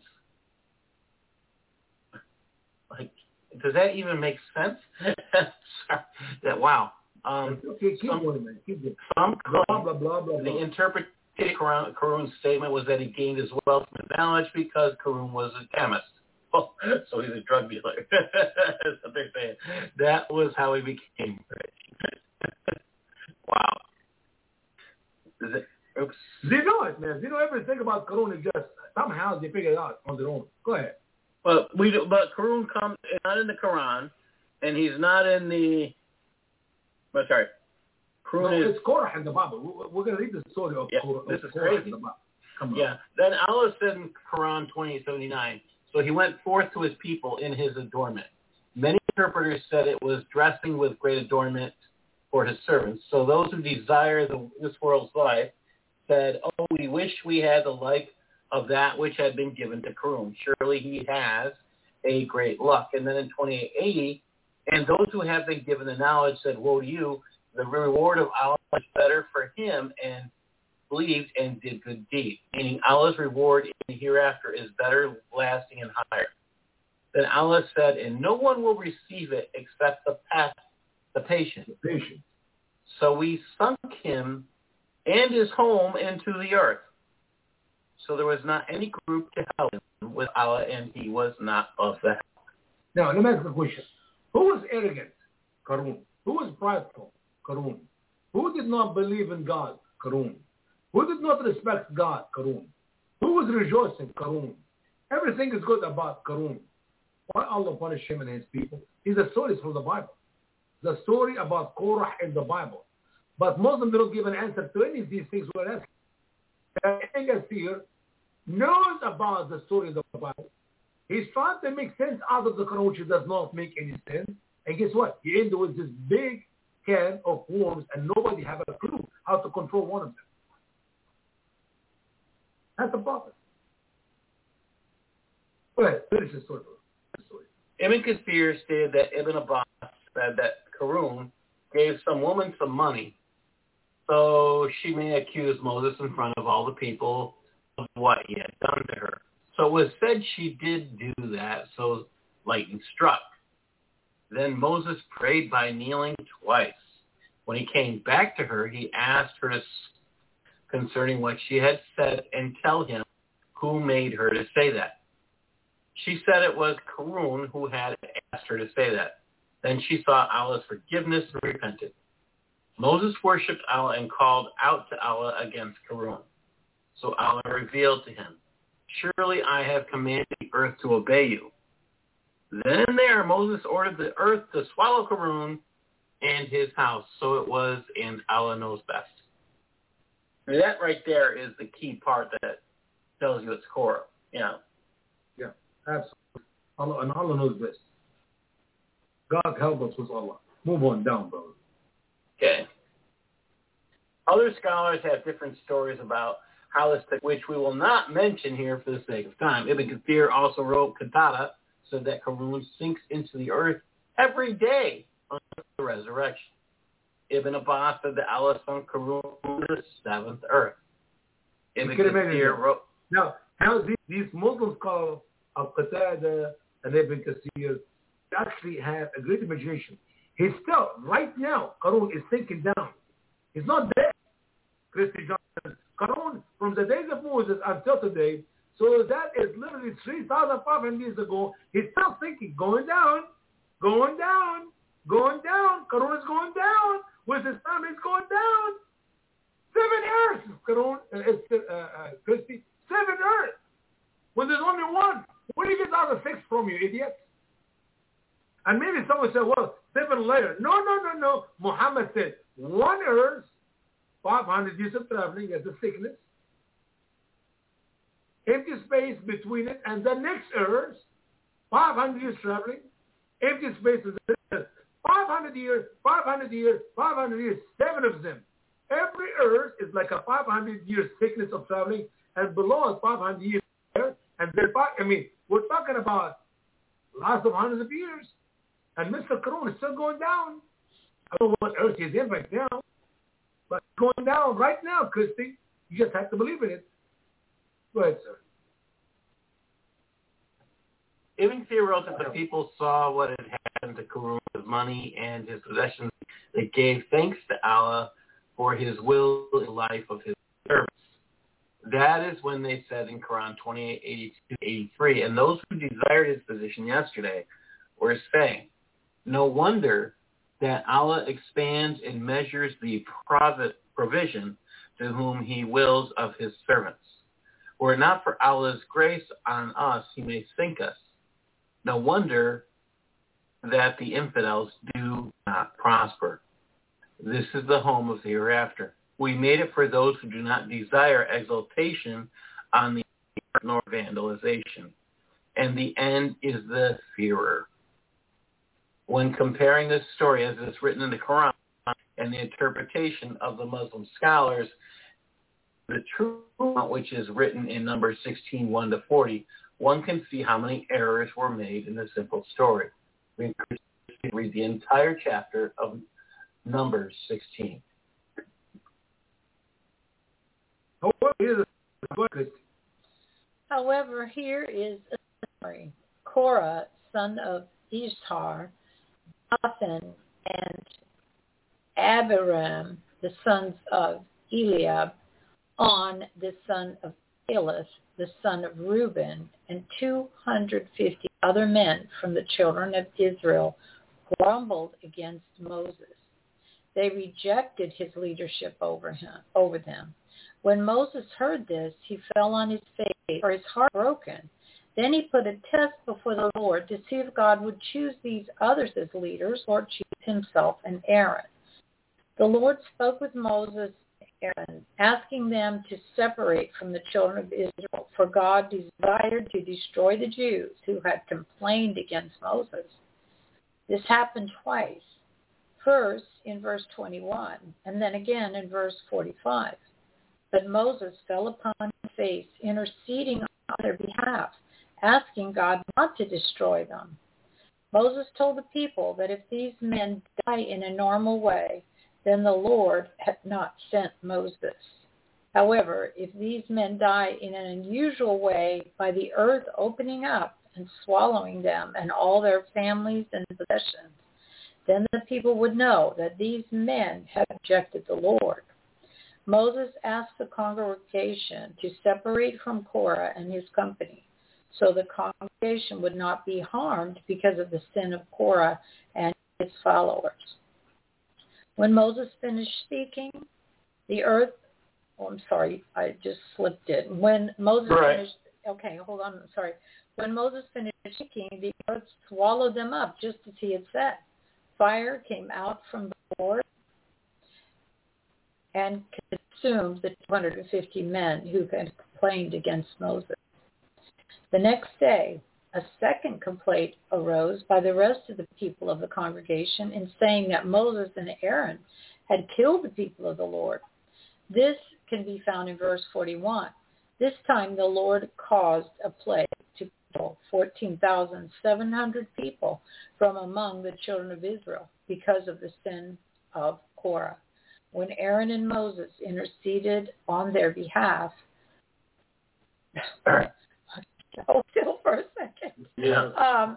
Like, does that even make sense? That wow. Okay, keep going, man. Keep going. Some blah, blah, blah, blah, the blah. interpretation of Qarun's statement was that he gained his wealth and knowledge because Qarun was a chemist. Oh, so he's a drug dealer. That's what they're saying. That was how he became rich. Wow. Oops. They know it, man. They know everything about Qarun. It's just somehow they figure it out on their own. Go ahead. But Qarun comes not in the Quran, And he's not in the... Oh, sorry. No, it's Korah in the Bible. We're going to read the story of Korah. This is Korah crazy. in the Bible. Come on. Yeah. Then Allah said in Quran 20:79, so he went forth to his people in his adornment. Many interpreters said it was dressing with great adornment for his servants. So those who desire this world's life said, oh, we wish we had the like of that which had been given to Karun. Surely he has a great luck. And then in 2880, and those who have been given the knowledge said, woe to you, the reward of Allah is better for him and believed and did good deeds. Meaning Allah's reward in the hereafter is better, lasting, and higher. Then Allah said, and no one will receive it except the patient. So we sunk him and his home into the earth. So there was not any group to help him with Allah, and he was not of the help. Now, let me ask a question. Who was arrogant? Karun. Who was prideful? Karun. Who did not believe in God? Karun. Who did not respect God? Karun. Who was rejoicing? Karun. Everything is good about Karun. Why Allah punished him and his people? These are stories from the Bible. The story about Korah in the Bible. But Muslims don't give an answer to any of these things we're asking. Ibn Kathir knows about the story of the Bible. He's trying to make sense out of the Quran, which does not make any sense. And guess what? He ended with this big can of worms, and nobody have a clue how to control one of them. That's the problem. Go ahead, finish the story. Ibn Kathir stated that Ibn Abbas said that Karun gave some woman some money so she may accuse Moses in front of all the people of what he had done to her. So it was said she did do that, so lightning struck. Then Moses prayed by kneeling twice. When he came back to her, he asked her concerning what she had said and tell him who made her to say that. She said it was Karun who had asked her to say that. Then she sought Allah's forgiveness and repented. Moses worshipped Allah and called out to Allah against Karun. So Allah revealed to him, surely I have commanded the earth to obey you. Then and there Moses ordered the earth to swallow Karun and his house. So it was, and Allah knows best. And that right there is the key part that tells you it's Korah. Yeah. Yeah, absolutely. Allah knows best. God help us with Allah. Move on down, brother. Okay. Other scholars have different stories about how this, which we will not mention here for the sake of time. Ibn Kathir also wrote, Qatada said that Karun sinks into the earth every day until the resurrection. Ibn Abbas said that Allah sunk Karun to the seventh earth. Ibn Kathir wrote... Now, how these Muslims call Qatada and Ibn Kathir actually have a great imagination. He's still, right now, Karun is sinking down. He's not dead. Christy Johnson. Karun, from the days of Moses until today, so that is literally 3,500 years ago, he's still sinking, going down, going down, going down. Karun is going down. With his family, it's going down. 7 earths, Karun, Christy. 7 earths. When there's only one. Where do you get the other 6 from, you idiot? And maybe someone said, well, 7 layers. No. Muhammad said, 1 earth, 500 years of traveling as a sickness, empty space between it, and the next earth, 500 years traveling, empty space is 500 years, 500 years, 500 years, 7 of them. Every earth is like a 500-year sickness of traveling, and below is 500 years there, and we're talking about lots of hundreds of years. And Mr. Karun is still going down. I don't know what earth he's in right now, but going down right now, Christy. You just have to believe in it. Go ahead, sir. Ibn Kathir wrote that the people saw what had happened to Karun, his money and his possessions. They gave thanks to Allah for his will and life of his servants. That is when they said in Quran 28:82-83, and those who desired his position yesterday were saying, no wonder that Allah expands and measures the provision to whom he wills of his servants. Were it not for Allah's grace on us, he may sink us. No wonder that the infidels do not prosper. This is the home of the hereafter. We made it for those who do not desire exaltation on the earth nor vandalization. And the end is the fearer. When comparing this story as it's written in the Quran and the interpretation of the Muslim scholars, the true one, which is written in Numbers 16:1-40, one can see how many errors were made in the simple story. We encourage you to read the entire chapter of Numbers 16. However, here is a summary. Korah, son of Ishar, Dathan, and Abiram, the sons of Eliab, On, the son of Caliph, the son of Reuben, and 250 other men from the children of Israel grumbled against Moses. They rejected his leadership over them. When Moses heard this, he fell on his face, for his heart broken. Then he put a test before the Lord to see if God would choose these others as leaders or choose himself and Aaron. The Lord spoke with Moses and Aaron, asking them to separate from the children of Israel, for God desired to destroy the Jews who had complained against Moses. This happened twice, first in verse 21 and then again in verse 45. But Moses fell upon his face, interceding on their behalf, asking God not to destroy them. Moses told the people that if these men die in a normal way, then the Lord had not sent Moses. However, if these men die in an unusual way by the earth opening up and swallowing them and all their families and possessions, then the people would know that these men had rejected the Lord. Moses asked the congregation to separate from Korah and his company, so the congregation would not be harmed because of the sin of Korah and his followers. When Moses finished speaking, the earth, I just slipped it. When Moses finished, When Moses finished speaking, the earth swallowed them up, just as he had said. Fire came out from the Lord and consumed the 250 men who had complained against Moses. The next day, a second complaint arose by the rest of the people of the congregation in saying that Moses and Aaron had killed the people of the Lord. This can be found in verse 41. This time the Lord caused a plague to kill 14,700 people from among the children of Israel because of the sin of Korah. When Aaron and Moses interceded on their behalf, hold still for a second. Yeah.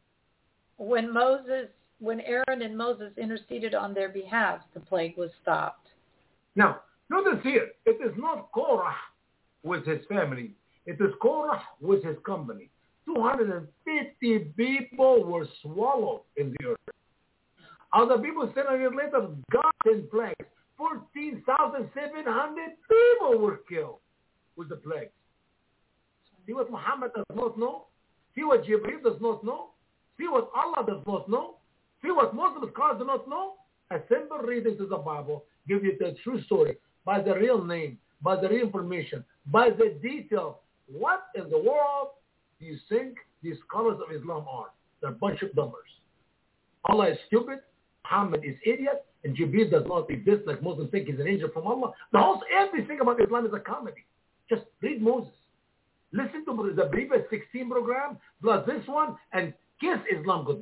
When Aaron and Moses interceded on their behalf, the plague was stopped. Now, notice here, it is not Korah with his family. It is Korah with his company. 250 people were swallowed in the earth. Other people said a year later, God sent plagues. 14,700 people were killed with the plagues. See what Muhammad does not know? See what Jibreel does not know? See what Allah does not know? See what Muslim scholars do not know? A simple reading to the Bible gives you the true story by the real name, by the real information, by the detail. What in the world do you think these scholars of Islam are? They're a bunch of numbers. Allah is stupid, Muhammad is idiot, and Jibreel does not exist like Muslims think he's an angel from Allah. Everything about Islam is a comedy. Just read Moses. Listen to the previous 16 program, plus this one, and kiss Islam goodbye.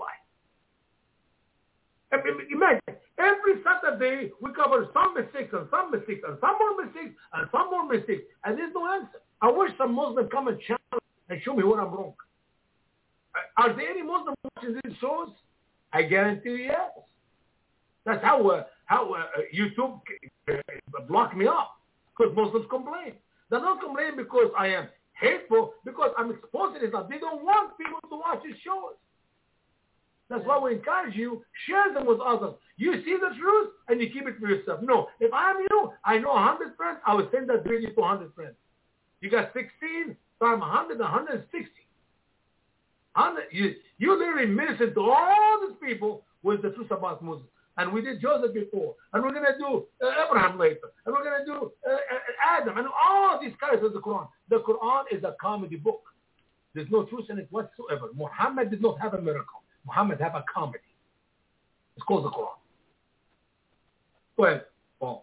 Imagine, every Saturday we cover some mistakes and some mistakes and some more mistakes and some more mistakes, and there's no answer. I wish some Muslim come and challenge and show me where I'm wrong. Are there any Muslims watching these shows? I guarantee you yes. That's how YouTube blocked me up, because Muslims complain. They're not complaining because I am hateful, because I'm exposing Islam. They don't want people to watch these shows. That's why we encourage you, share them with others. You see the truth and you keep it for yourself. No, if I'm you, I know 100 friends, I will send that video to 100 friends. You got 16, so I'm 100, 160. You literally ministered to all these people with the truth about Moses. And we did Joseph before. And we're going to do Abraham later. And we're going to do Adam. And all these characters of the Quran. The Quran is a comedy book. There's no truth in it whatsoever. Muhammad did not have a miracle. Muhammad had a comedy. It's called the Quran. Go ahead, Paul.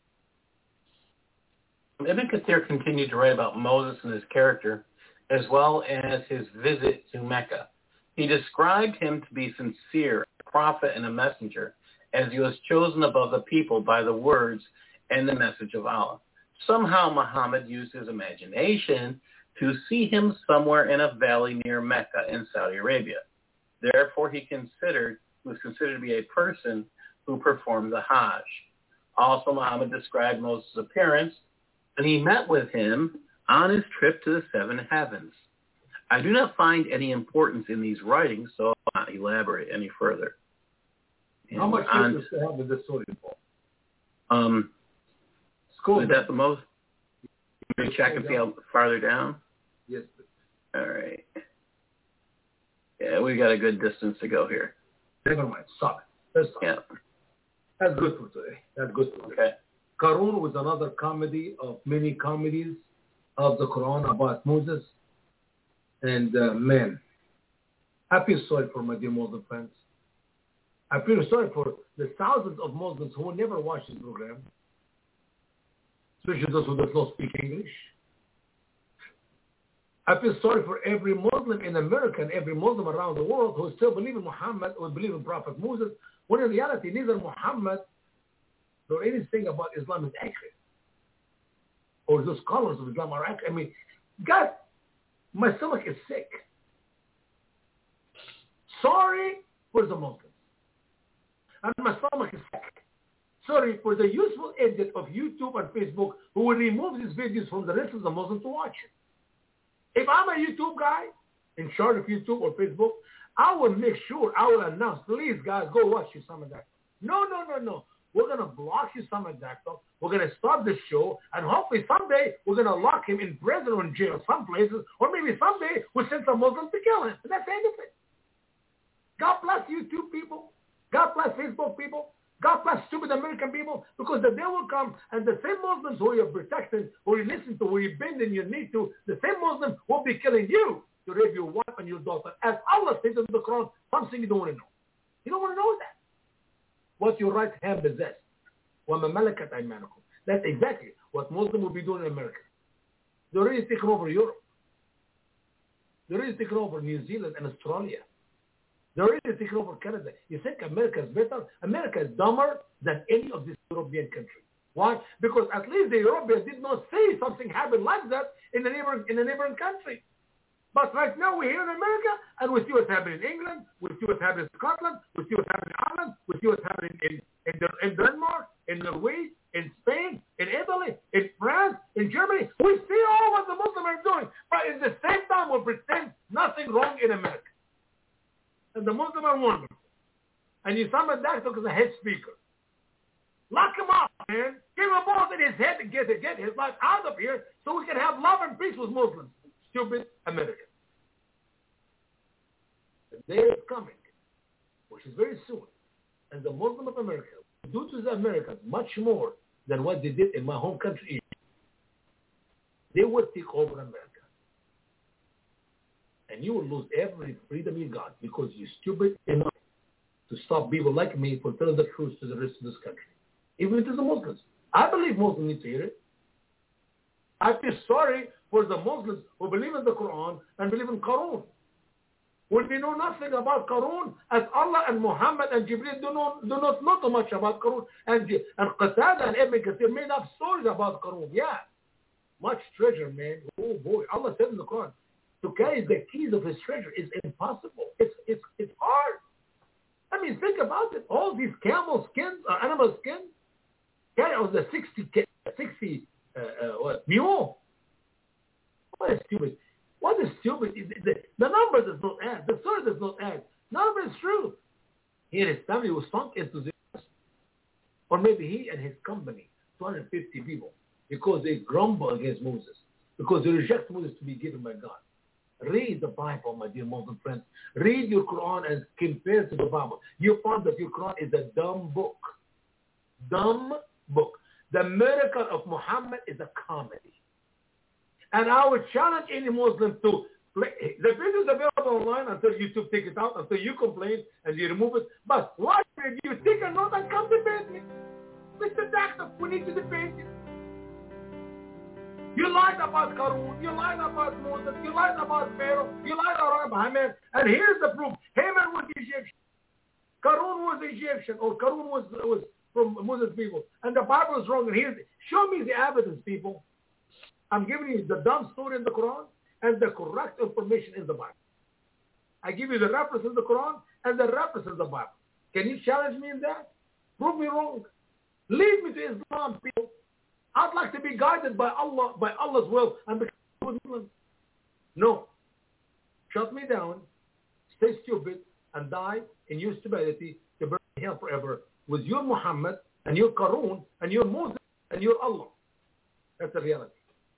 Ibn Kathir continued to write about Moses and his character, as well as his visit to Mecca. He described him to be sincere, a prophet and a messenger, as he was chosen above the people by the words and the message of Allah. Somehow Muhammad used his imagination to see him somewhere in a valley near Mecca in Saudi Arabia. Therefore, he was considered to be a person who performed the Hajj. Also, Muhammad described Moses' appearance, and he met with him on his trip to the seven heavens. I do not find any importance in these writings, so I'll not elaborate any further. How much interest do you have with this story, Paul? Is that the most? Can you check and see how farther down? Yes, please. All right. Yeah, we got a good distance to go here. Never mind. Stop it. Let's stop. Yeah. That's good for today. That's good for today. Okay. Qarun was another comedy of many comedies of the Quran about Moses. And man, I feel sorry for my dear Muslim friends. I feel sorry for the thousands of Muslims who will never watch this program, especially those who do not speak English. I feel sorry for every Muslim in America and every Muslim around the world who still believe in Muhammad or believe in Prophet Moses, when in reality neither Muhammad nor anything about Islam is accurate. Or the scholars of Islam are accurate. I mean, God, my stomach is sick. Sorry for the Muslims. And my stomach is sick. Sorry for the useful idiot of YouTube and Facebook who will remove these videos from the rest of the Muslims to watch it. If I'm a YouTube guy in charge of YouTube or Facebook, I will make sure, I will announce, please guys, go watch Usama Dakar. No. We're going to block Usama Dakar. We're going to stop the show, and hopefully someday we're going to lock him in prison or in jail some places, or maybe someday we'll send some Muslims to kill him. And that's the end of it. God bless YouTube people. God bless Facebook people. God bless stupid American people, because the day will come and the same Muslims who you're protecting, who you listen to, who you bend in your knee to, the same Muslims will be killing you to rape your wife and your daughter. As Allah says in the Quran, something you don't want to know. You don't want to know that. What your right hand possessed. وَمَا مَلَكَتْ أَيْمَانُكُمْ. That's exactly what Muslims will be doing in America. They're already taking over Europe. They're already taking over New Zealand and Australia. They're already taking over Canada. You think America is better? America is dumber than any of these European countries. Why? Because at least the Europeans did not say something happened like that in the neighboring country. But right now we're here in America, and we see what's happening in England, we see what's happening in Scotland, we see what's happening in Ireland, we see what's happening in Denmark, in Norway, in Spain, in Italy, in France, in Germany. We see all what the Muslims are doing, but at the same time we pretend nothing wrong in America. And the Muslims are wonderful. And Usama Dakar is a head speaker. Lock him up, man. Give him a bullet in his head to get his life out of here so we can have love and peace with Muslims. Stupid Americans. The day is coming, which is very soon, and the Muslim of America will do to the Americans much more than what they did in my home country, Egypt. They will take over America. And you will lose every freedom you got because you're stupid enough to stop people like me from telling the truth to the rest of this country. Even to the Muslims. I believe Muslims need to hear it. I feel sorry for the Muslims who believe in the Quran and believe in Qarun. When they know nothing about Qarun, as Allah and Muhammad and Jibreel do not know too much about Qarun, and Qatada and Ibn Kathir made up stories about Qarun. Yeah, much treasure, man. Oh boy, Allah said in the Quran, to carry the keys of his treasure is impossible. It's hard. I mean, think about it. All these camel skins, animal skins, carry on the 60 mule. What is stupid? What is stupid? The number does not add. The story does not add. None of it is true. He and his family was sunk into this. Or maybe he and his company, 250 people, because they grumble against Moses, because they reject Moses to be given by God. Read the Bible, my dear Muslim friends. Read your Quran and compare to the Bible. You find that your Quran is a dumb book. Dumb book. The miracle of Muhammad is a comedy. And I would challenge any Muslim to play. The video is available online until YouTube take it out, until you complain and you remove it. But why did you take a note and come debate me? Mr. Doctor, we need to debate you. You lied about Karun, you lied about Moses, you lied about Pharaoh, you lied about Haman, and here's the proof. Haman was Egyptian. Karun was Egyptian, or Karun was from Moses people. And the Bible is wrong. And show me the evidence, people. I'm giving you the dumb story in the Quran and the correct information in the Bible. I give you the reference in the Quran and the reference in the Bible. Can you challenge me in that? Prove me wrong. Lead me to Islam, people. I'd like to be guided by Allah, by Allah's will, and become a Muslim. No. Shut me down, stay stupid, and die in your stupidity to burn in hell forever with your Muhammad and your Karun and your Moses and your Allah. That's the reality.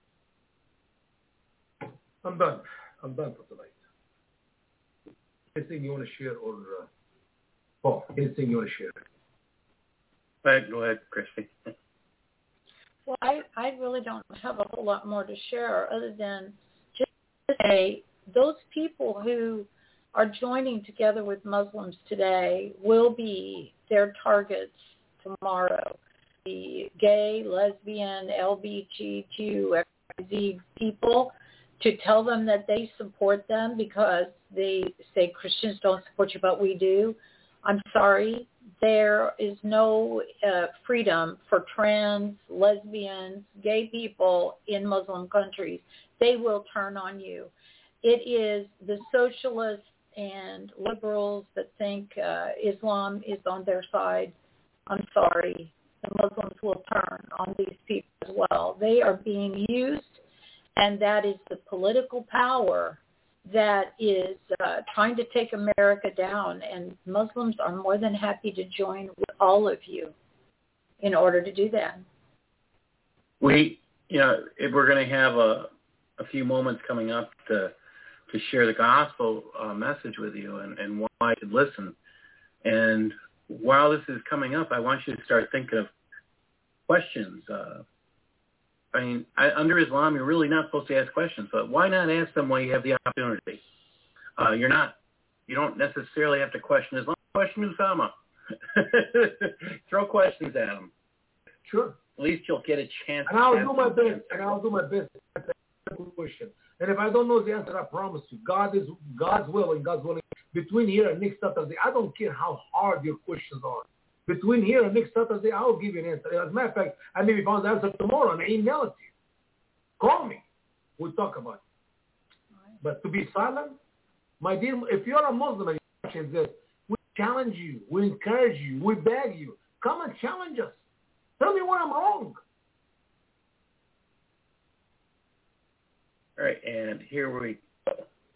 I'm done. I'm done for tonight. Anything you want to share, or Paul? Anything you want to share? Go ahead, Christy. Well, I really don't have a whole lot more to share other than just to say those people who are joining together with Muslims today will be their targets tomorrow. The gay, lesbian, LGBTQ, XYZ people, to tell them that they support them because they say Christians don't support you, but we do. I'm sorry. There is no freedom for trans, lesbians, gay people in Muslim countries. They will turn on you. It is the socialists and liberals that think Islam is on their side. I'm sorry. The Muslims will turn on these people as well. They are being used, and that is the political power that is trying to take America down, and Muslims are more than happy to join with all of you in order to do that. If we're going to have a few moments coming up to share the gospel message with you and why you should listen. And while this is coming up, I want you to start thinking of questions. Under Islam, you're really not supposed to ask questions, but why not ask them while you have the opportunity? You don't necessarily have to question Islam. Question Usama. Throw questions at them. Sure. At least you'll get a chance. And I'll do my best. to answer the question. And if I don't know the answer, I promise you, God's will and God's willing. Between here and next Saturday, I don't care how hard your questions are. Between here and next Saturday, I'll give you an answer. As a matter of fact, I may be found the answer tomorrow and email it to you. Call me. We'll talk about it. But to be silent, my dear, if you're a Muslim and you're watching this, we challenge you, we encourage you, we beg you. Come and challenge us. Tell me when I'm wrong. All right, and here we go.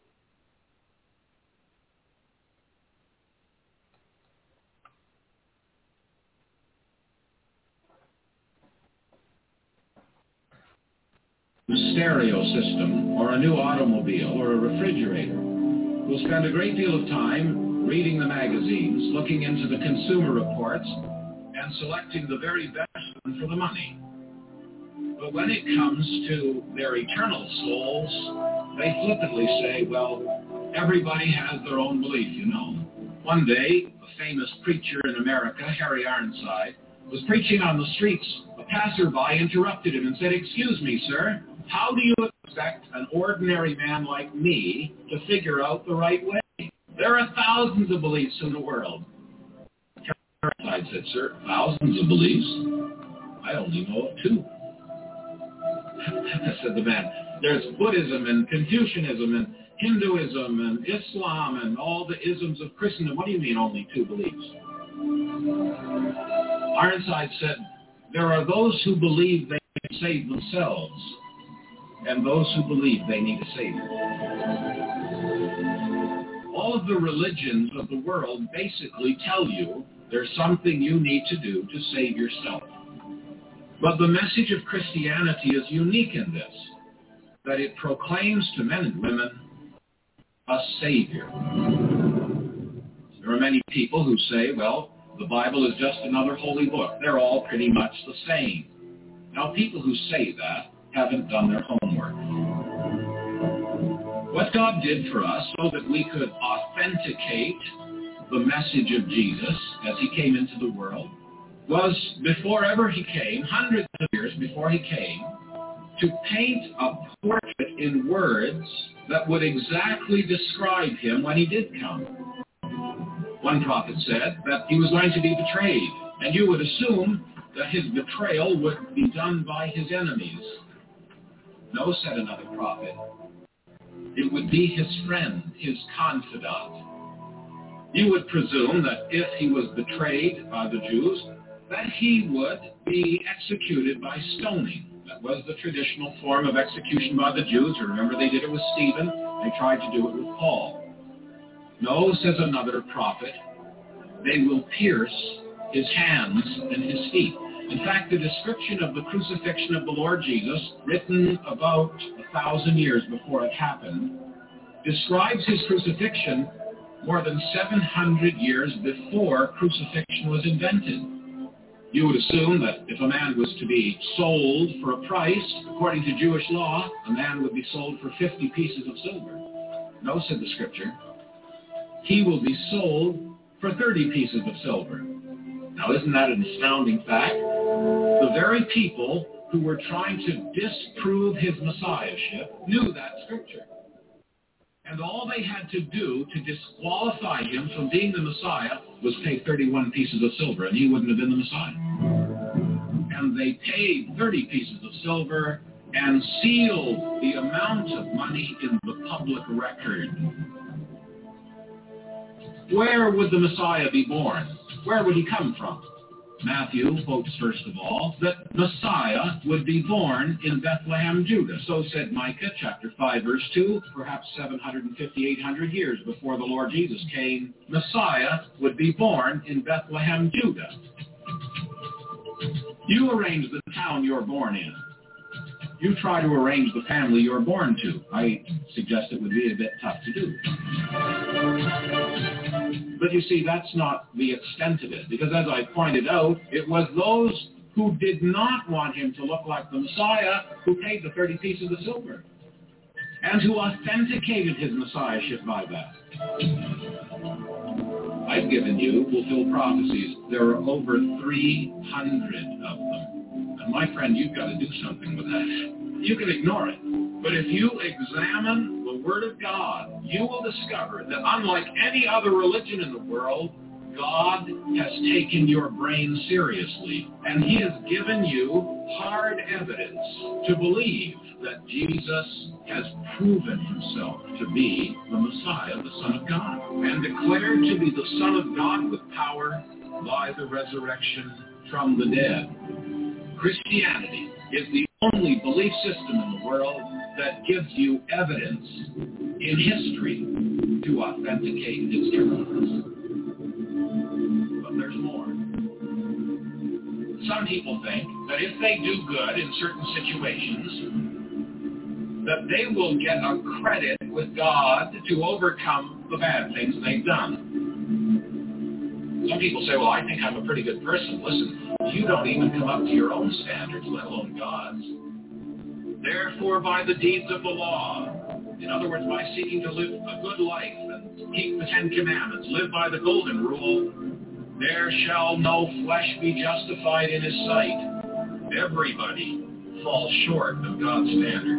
Stereo system, or a new automobile, or a refrigerator. We'll spend a great deal of time reading the magazines, looking into the consumer reports, and selecting the very best one for the money. But when it comes to their eternal souls, they flippantly say, well, everybody has their own belief, you know. One day, a famous preacher in America, Harry Ironside, was preaching on the streets. A passerby interrupted him and said, "Excuse me, sir, how do you expect an ordinary man like me to figure out the right way? There are thousands of beliefs in the world." I said, "Sir, thousands of beliefs? I only know of two." Said the man, "There's Buddhism and Confucianism and Hinduism and Islam and all the isms of Christendom. What do you mean only two beliefs?" Ironside said, "There are those who believe they can save themselves and those who believe they need a savior." All of the religions of the world basically tell you there's something you need to do to save yourself. But the message of Christianity is unique in this, that it proclaims to men and women a Savior. There are many people who say, well, the Bible is just another holy book. They're all pretty much the same. Now, people who say that haven't done their homework. What God did for us so that we could authenticate the message of Jesus as he came into the world was, before ever he came, hundreds of years before he came, to paint a portrait in words that would exactly describe him when he did come. One prophet said that he was going to be betrayed, and you would assume that his betrayal would be done by his enemies. No, said another prophet, it would be his friend, his confidant. You would presume that if he was betrayed by the Jews, that he would be executed by stoning. That was the traditional form of execution by the Jews. Remember, they did it with Stephen. They tried to do it with Paul. No, says another prophet, they will pierce his hands and his feet. In fact, the description of the crucifixion of the Lord Jesus, written about 1,000 years before it happened, describes his crucifixion more than 700 years before crucifixion was invented. You would assume that if a man was to be sold for a price, according to Jewish law, a man would be sold for 50 pieces of silver. No, said the scripture, he will be sold for 30 pieces of silver. Now, isn't that an astounding fact? The very people who were trying to disprove his messiahship knew that scripture. And all they had to do to disqualify him from being the Messiah was pay 31 pieces of silver, and he wouldn't have been the Messiah. And they paid 30 pieces of silver and sealed the amount of money in the public record. Where would the Messiah be born? Where would he come from? Matthew quotes, first of all, that Messiah would be born in Bethlehem, Judah. So said Micah, chapter 5, verse 2, perhaps 750, 800 years before the Lord Jesus came, Messiah would be born in Bethlehem, Judah. You arrange the town you're born in. You try to arrange the family you're born to. I suggest it would be a bit tough to do. But you see, that's not the extent of it, because as I pointed out, it was those who did not want him to look like the Messiah who paid the 30 pieces of silver and who authenticated his messiahship by that. I've given you fulfilled prophecies. There are over 300 of them. And my friend, you've got to do something with that. You can ignore it. But if you examine the Word of God, you will discover that unlike any other religion in the world, God has taken your brain seriously, and he has given you hard evidence to believe that Jesus has proven himself to be the Messiah, the Son of God, and declared to be the Son of God with power by the resurrection from the dead. Christianity is the only belief system in the world that gives you evidence in history to authenticate its truths. But there's more. Some people think that if they do good in certain situations, that they will get a credit with God to overcome the bad things they've done. Some people say, well, I think I'm a pretty good person. Listen, you don't even come up to your own standards, let alone God's. Therefore, by the deeds of the law, in other words, by seeking to live a good life and keep the 10 Commandments, live by the golden rule, there shall no flesh be justified in his sight. Everybody falls short of God's standard.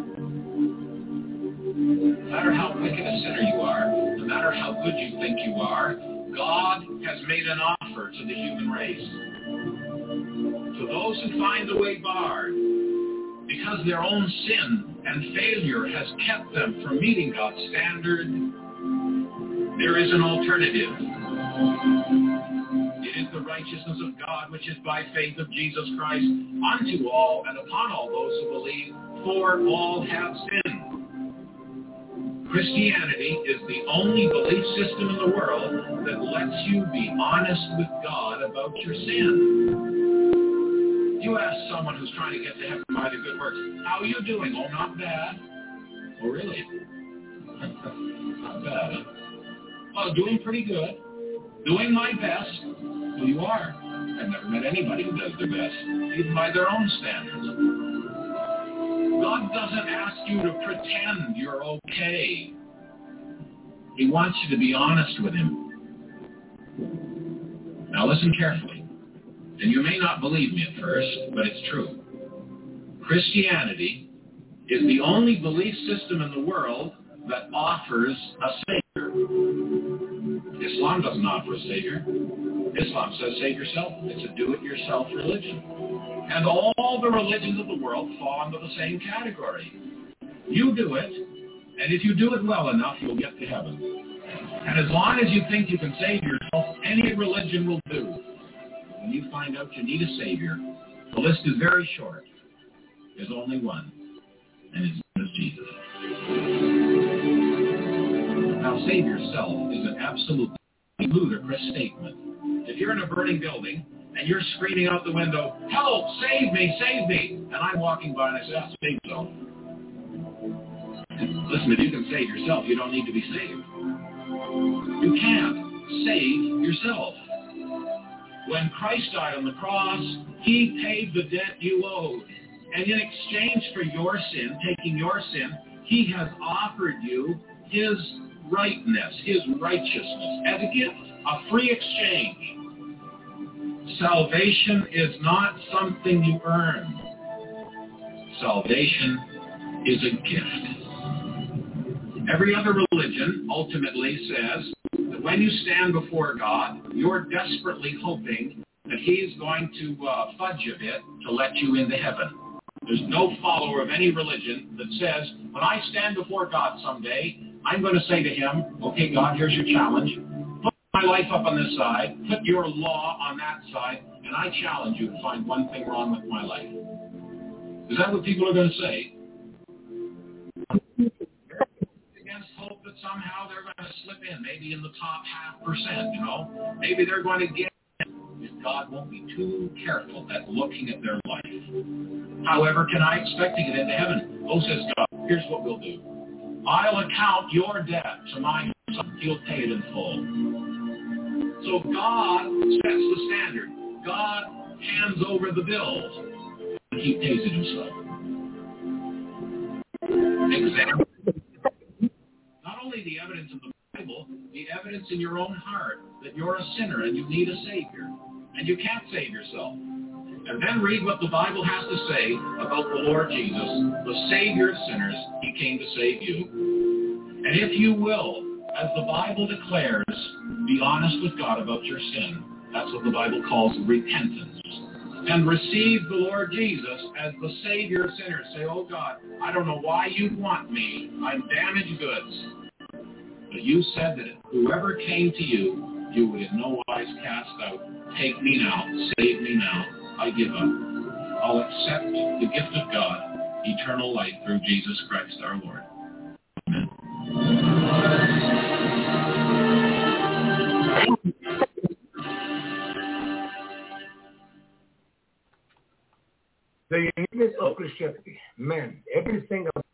No matter how wicked a sinner you are, no matter how good you think you are, God has made an offer to the human race. To those who find the way barred, because their own sin and failure has kept them from meeting God's standard, there is an alternative. It is the righteousness of God, which is by faith of Jesus Christ, unto all and upon all those who believe, for all have sinned. Christianity is the only belief system in the world that lets you be honest with God about your sin. You ask someone who's trying to get to heaven by the good works, how are you doing? Oh, not bad. Oh, really? Not bad, huh? Well, doing pretty good. Doing my best. Who you are. I've never met anybody who does their best, even by their own standards. God doesn't ask you to pretend you're okay. He wants you to be honest with him. Now listen carefully. And you may not believe me at first, but it's true. Christianity is the only belief system in the world that offers a savior. Islam doesn't offer a savior. Islam says save yourself. It's a do-it-yourself religion. And all the religions of the world fall into the same category. You do it, and if you do it well enough, you'll get to heaven. And as long as you think you can save yourself, any religion will do. When you find out you need a savior, the list is very short. There's only one, and his name is Jesus. Now, save yourself is an absolutely ludicrous statement. If you're in a burning building and you're screaming out the window, help, save me, and I'm walking by and I say, oh, save yourself. Listen, if you can save yourself, you don't need to be saved. You can't save yourself. When Christ died on the cross, he paid the debt you owed. And in exchange for your sin, taking your sin, he has offered you his rightness, his righteousness as a gift, a free exchange. Salvation is not something you earn. Salvation is a gift. Every other religion ultimately says that when you stand before God, you're desperately hoping that he's going to fudge a bit to let you into heaven. There's no follower of any religion that says, when I stand before God someday, I'm going to say to him, okay, God, here's your challenge. Put my life up on this side, put your law on that side, and I challenge you to find one thing wrong with my life. Is that what people are going to say? Against hope that somehow they're going to slip in, maybe in the top 0.5%, you know? Maybe they're going to get if God won't be too careful at looking at their life. However, can I expect to get into heaven? Oh, says God, here's what we'll do. I'll account your debt to my son. He'll pay it in full. So God sets the standard. God hands over the bills, and he pays it himself. Example. Not only the evidence of the Bible, the evidence in your own heart that you're a sinner and you need a Savior, and you can't save yourself. And then read what the Bible has to say about the Lord Jesus, the Savior of sinners. He came to save you. And if you will, as the Bible declares, be honest with God about your sin. That's what the Bible calls repentance. And receive the Lord Jesus as the Savior of sinners. Say, oh God, I don't know why you want me. I'm damaged goods. But you said that whoever came to you, you would in no wise cast out. Take me now. Save me now. I give up. I'll accept the gift of God, eternal life through Jesus Christ our Lord. Amen. The uniqueness of Christianity. Man, everything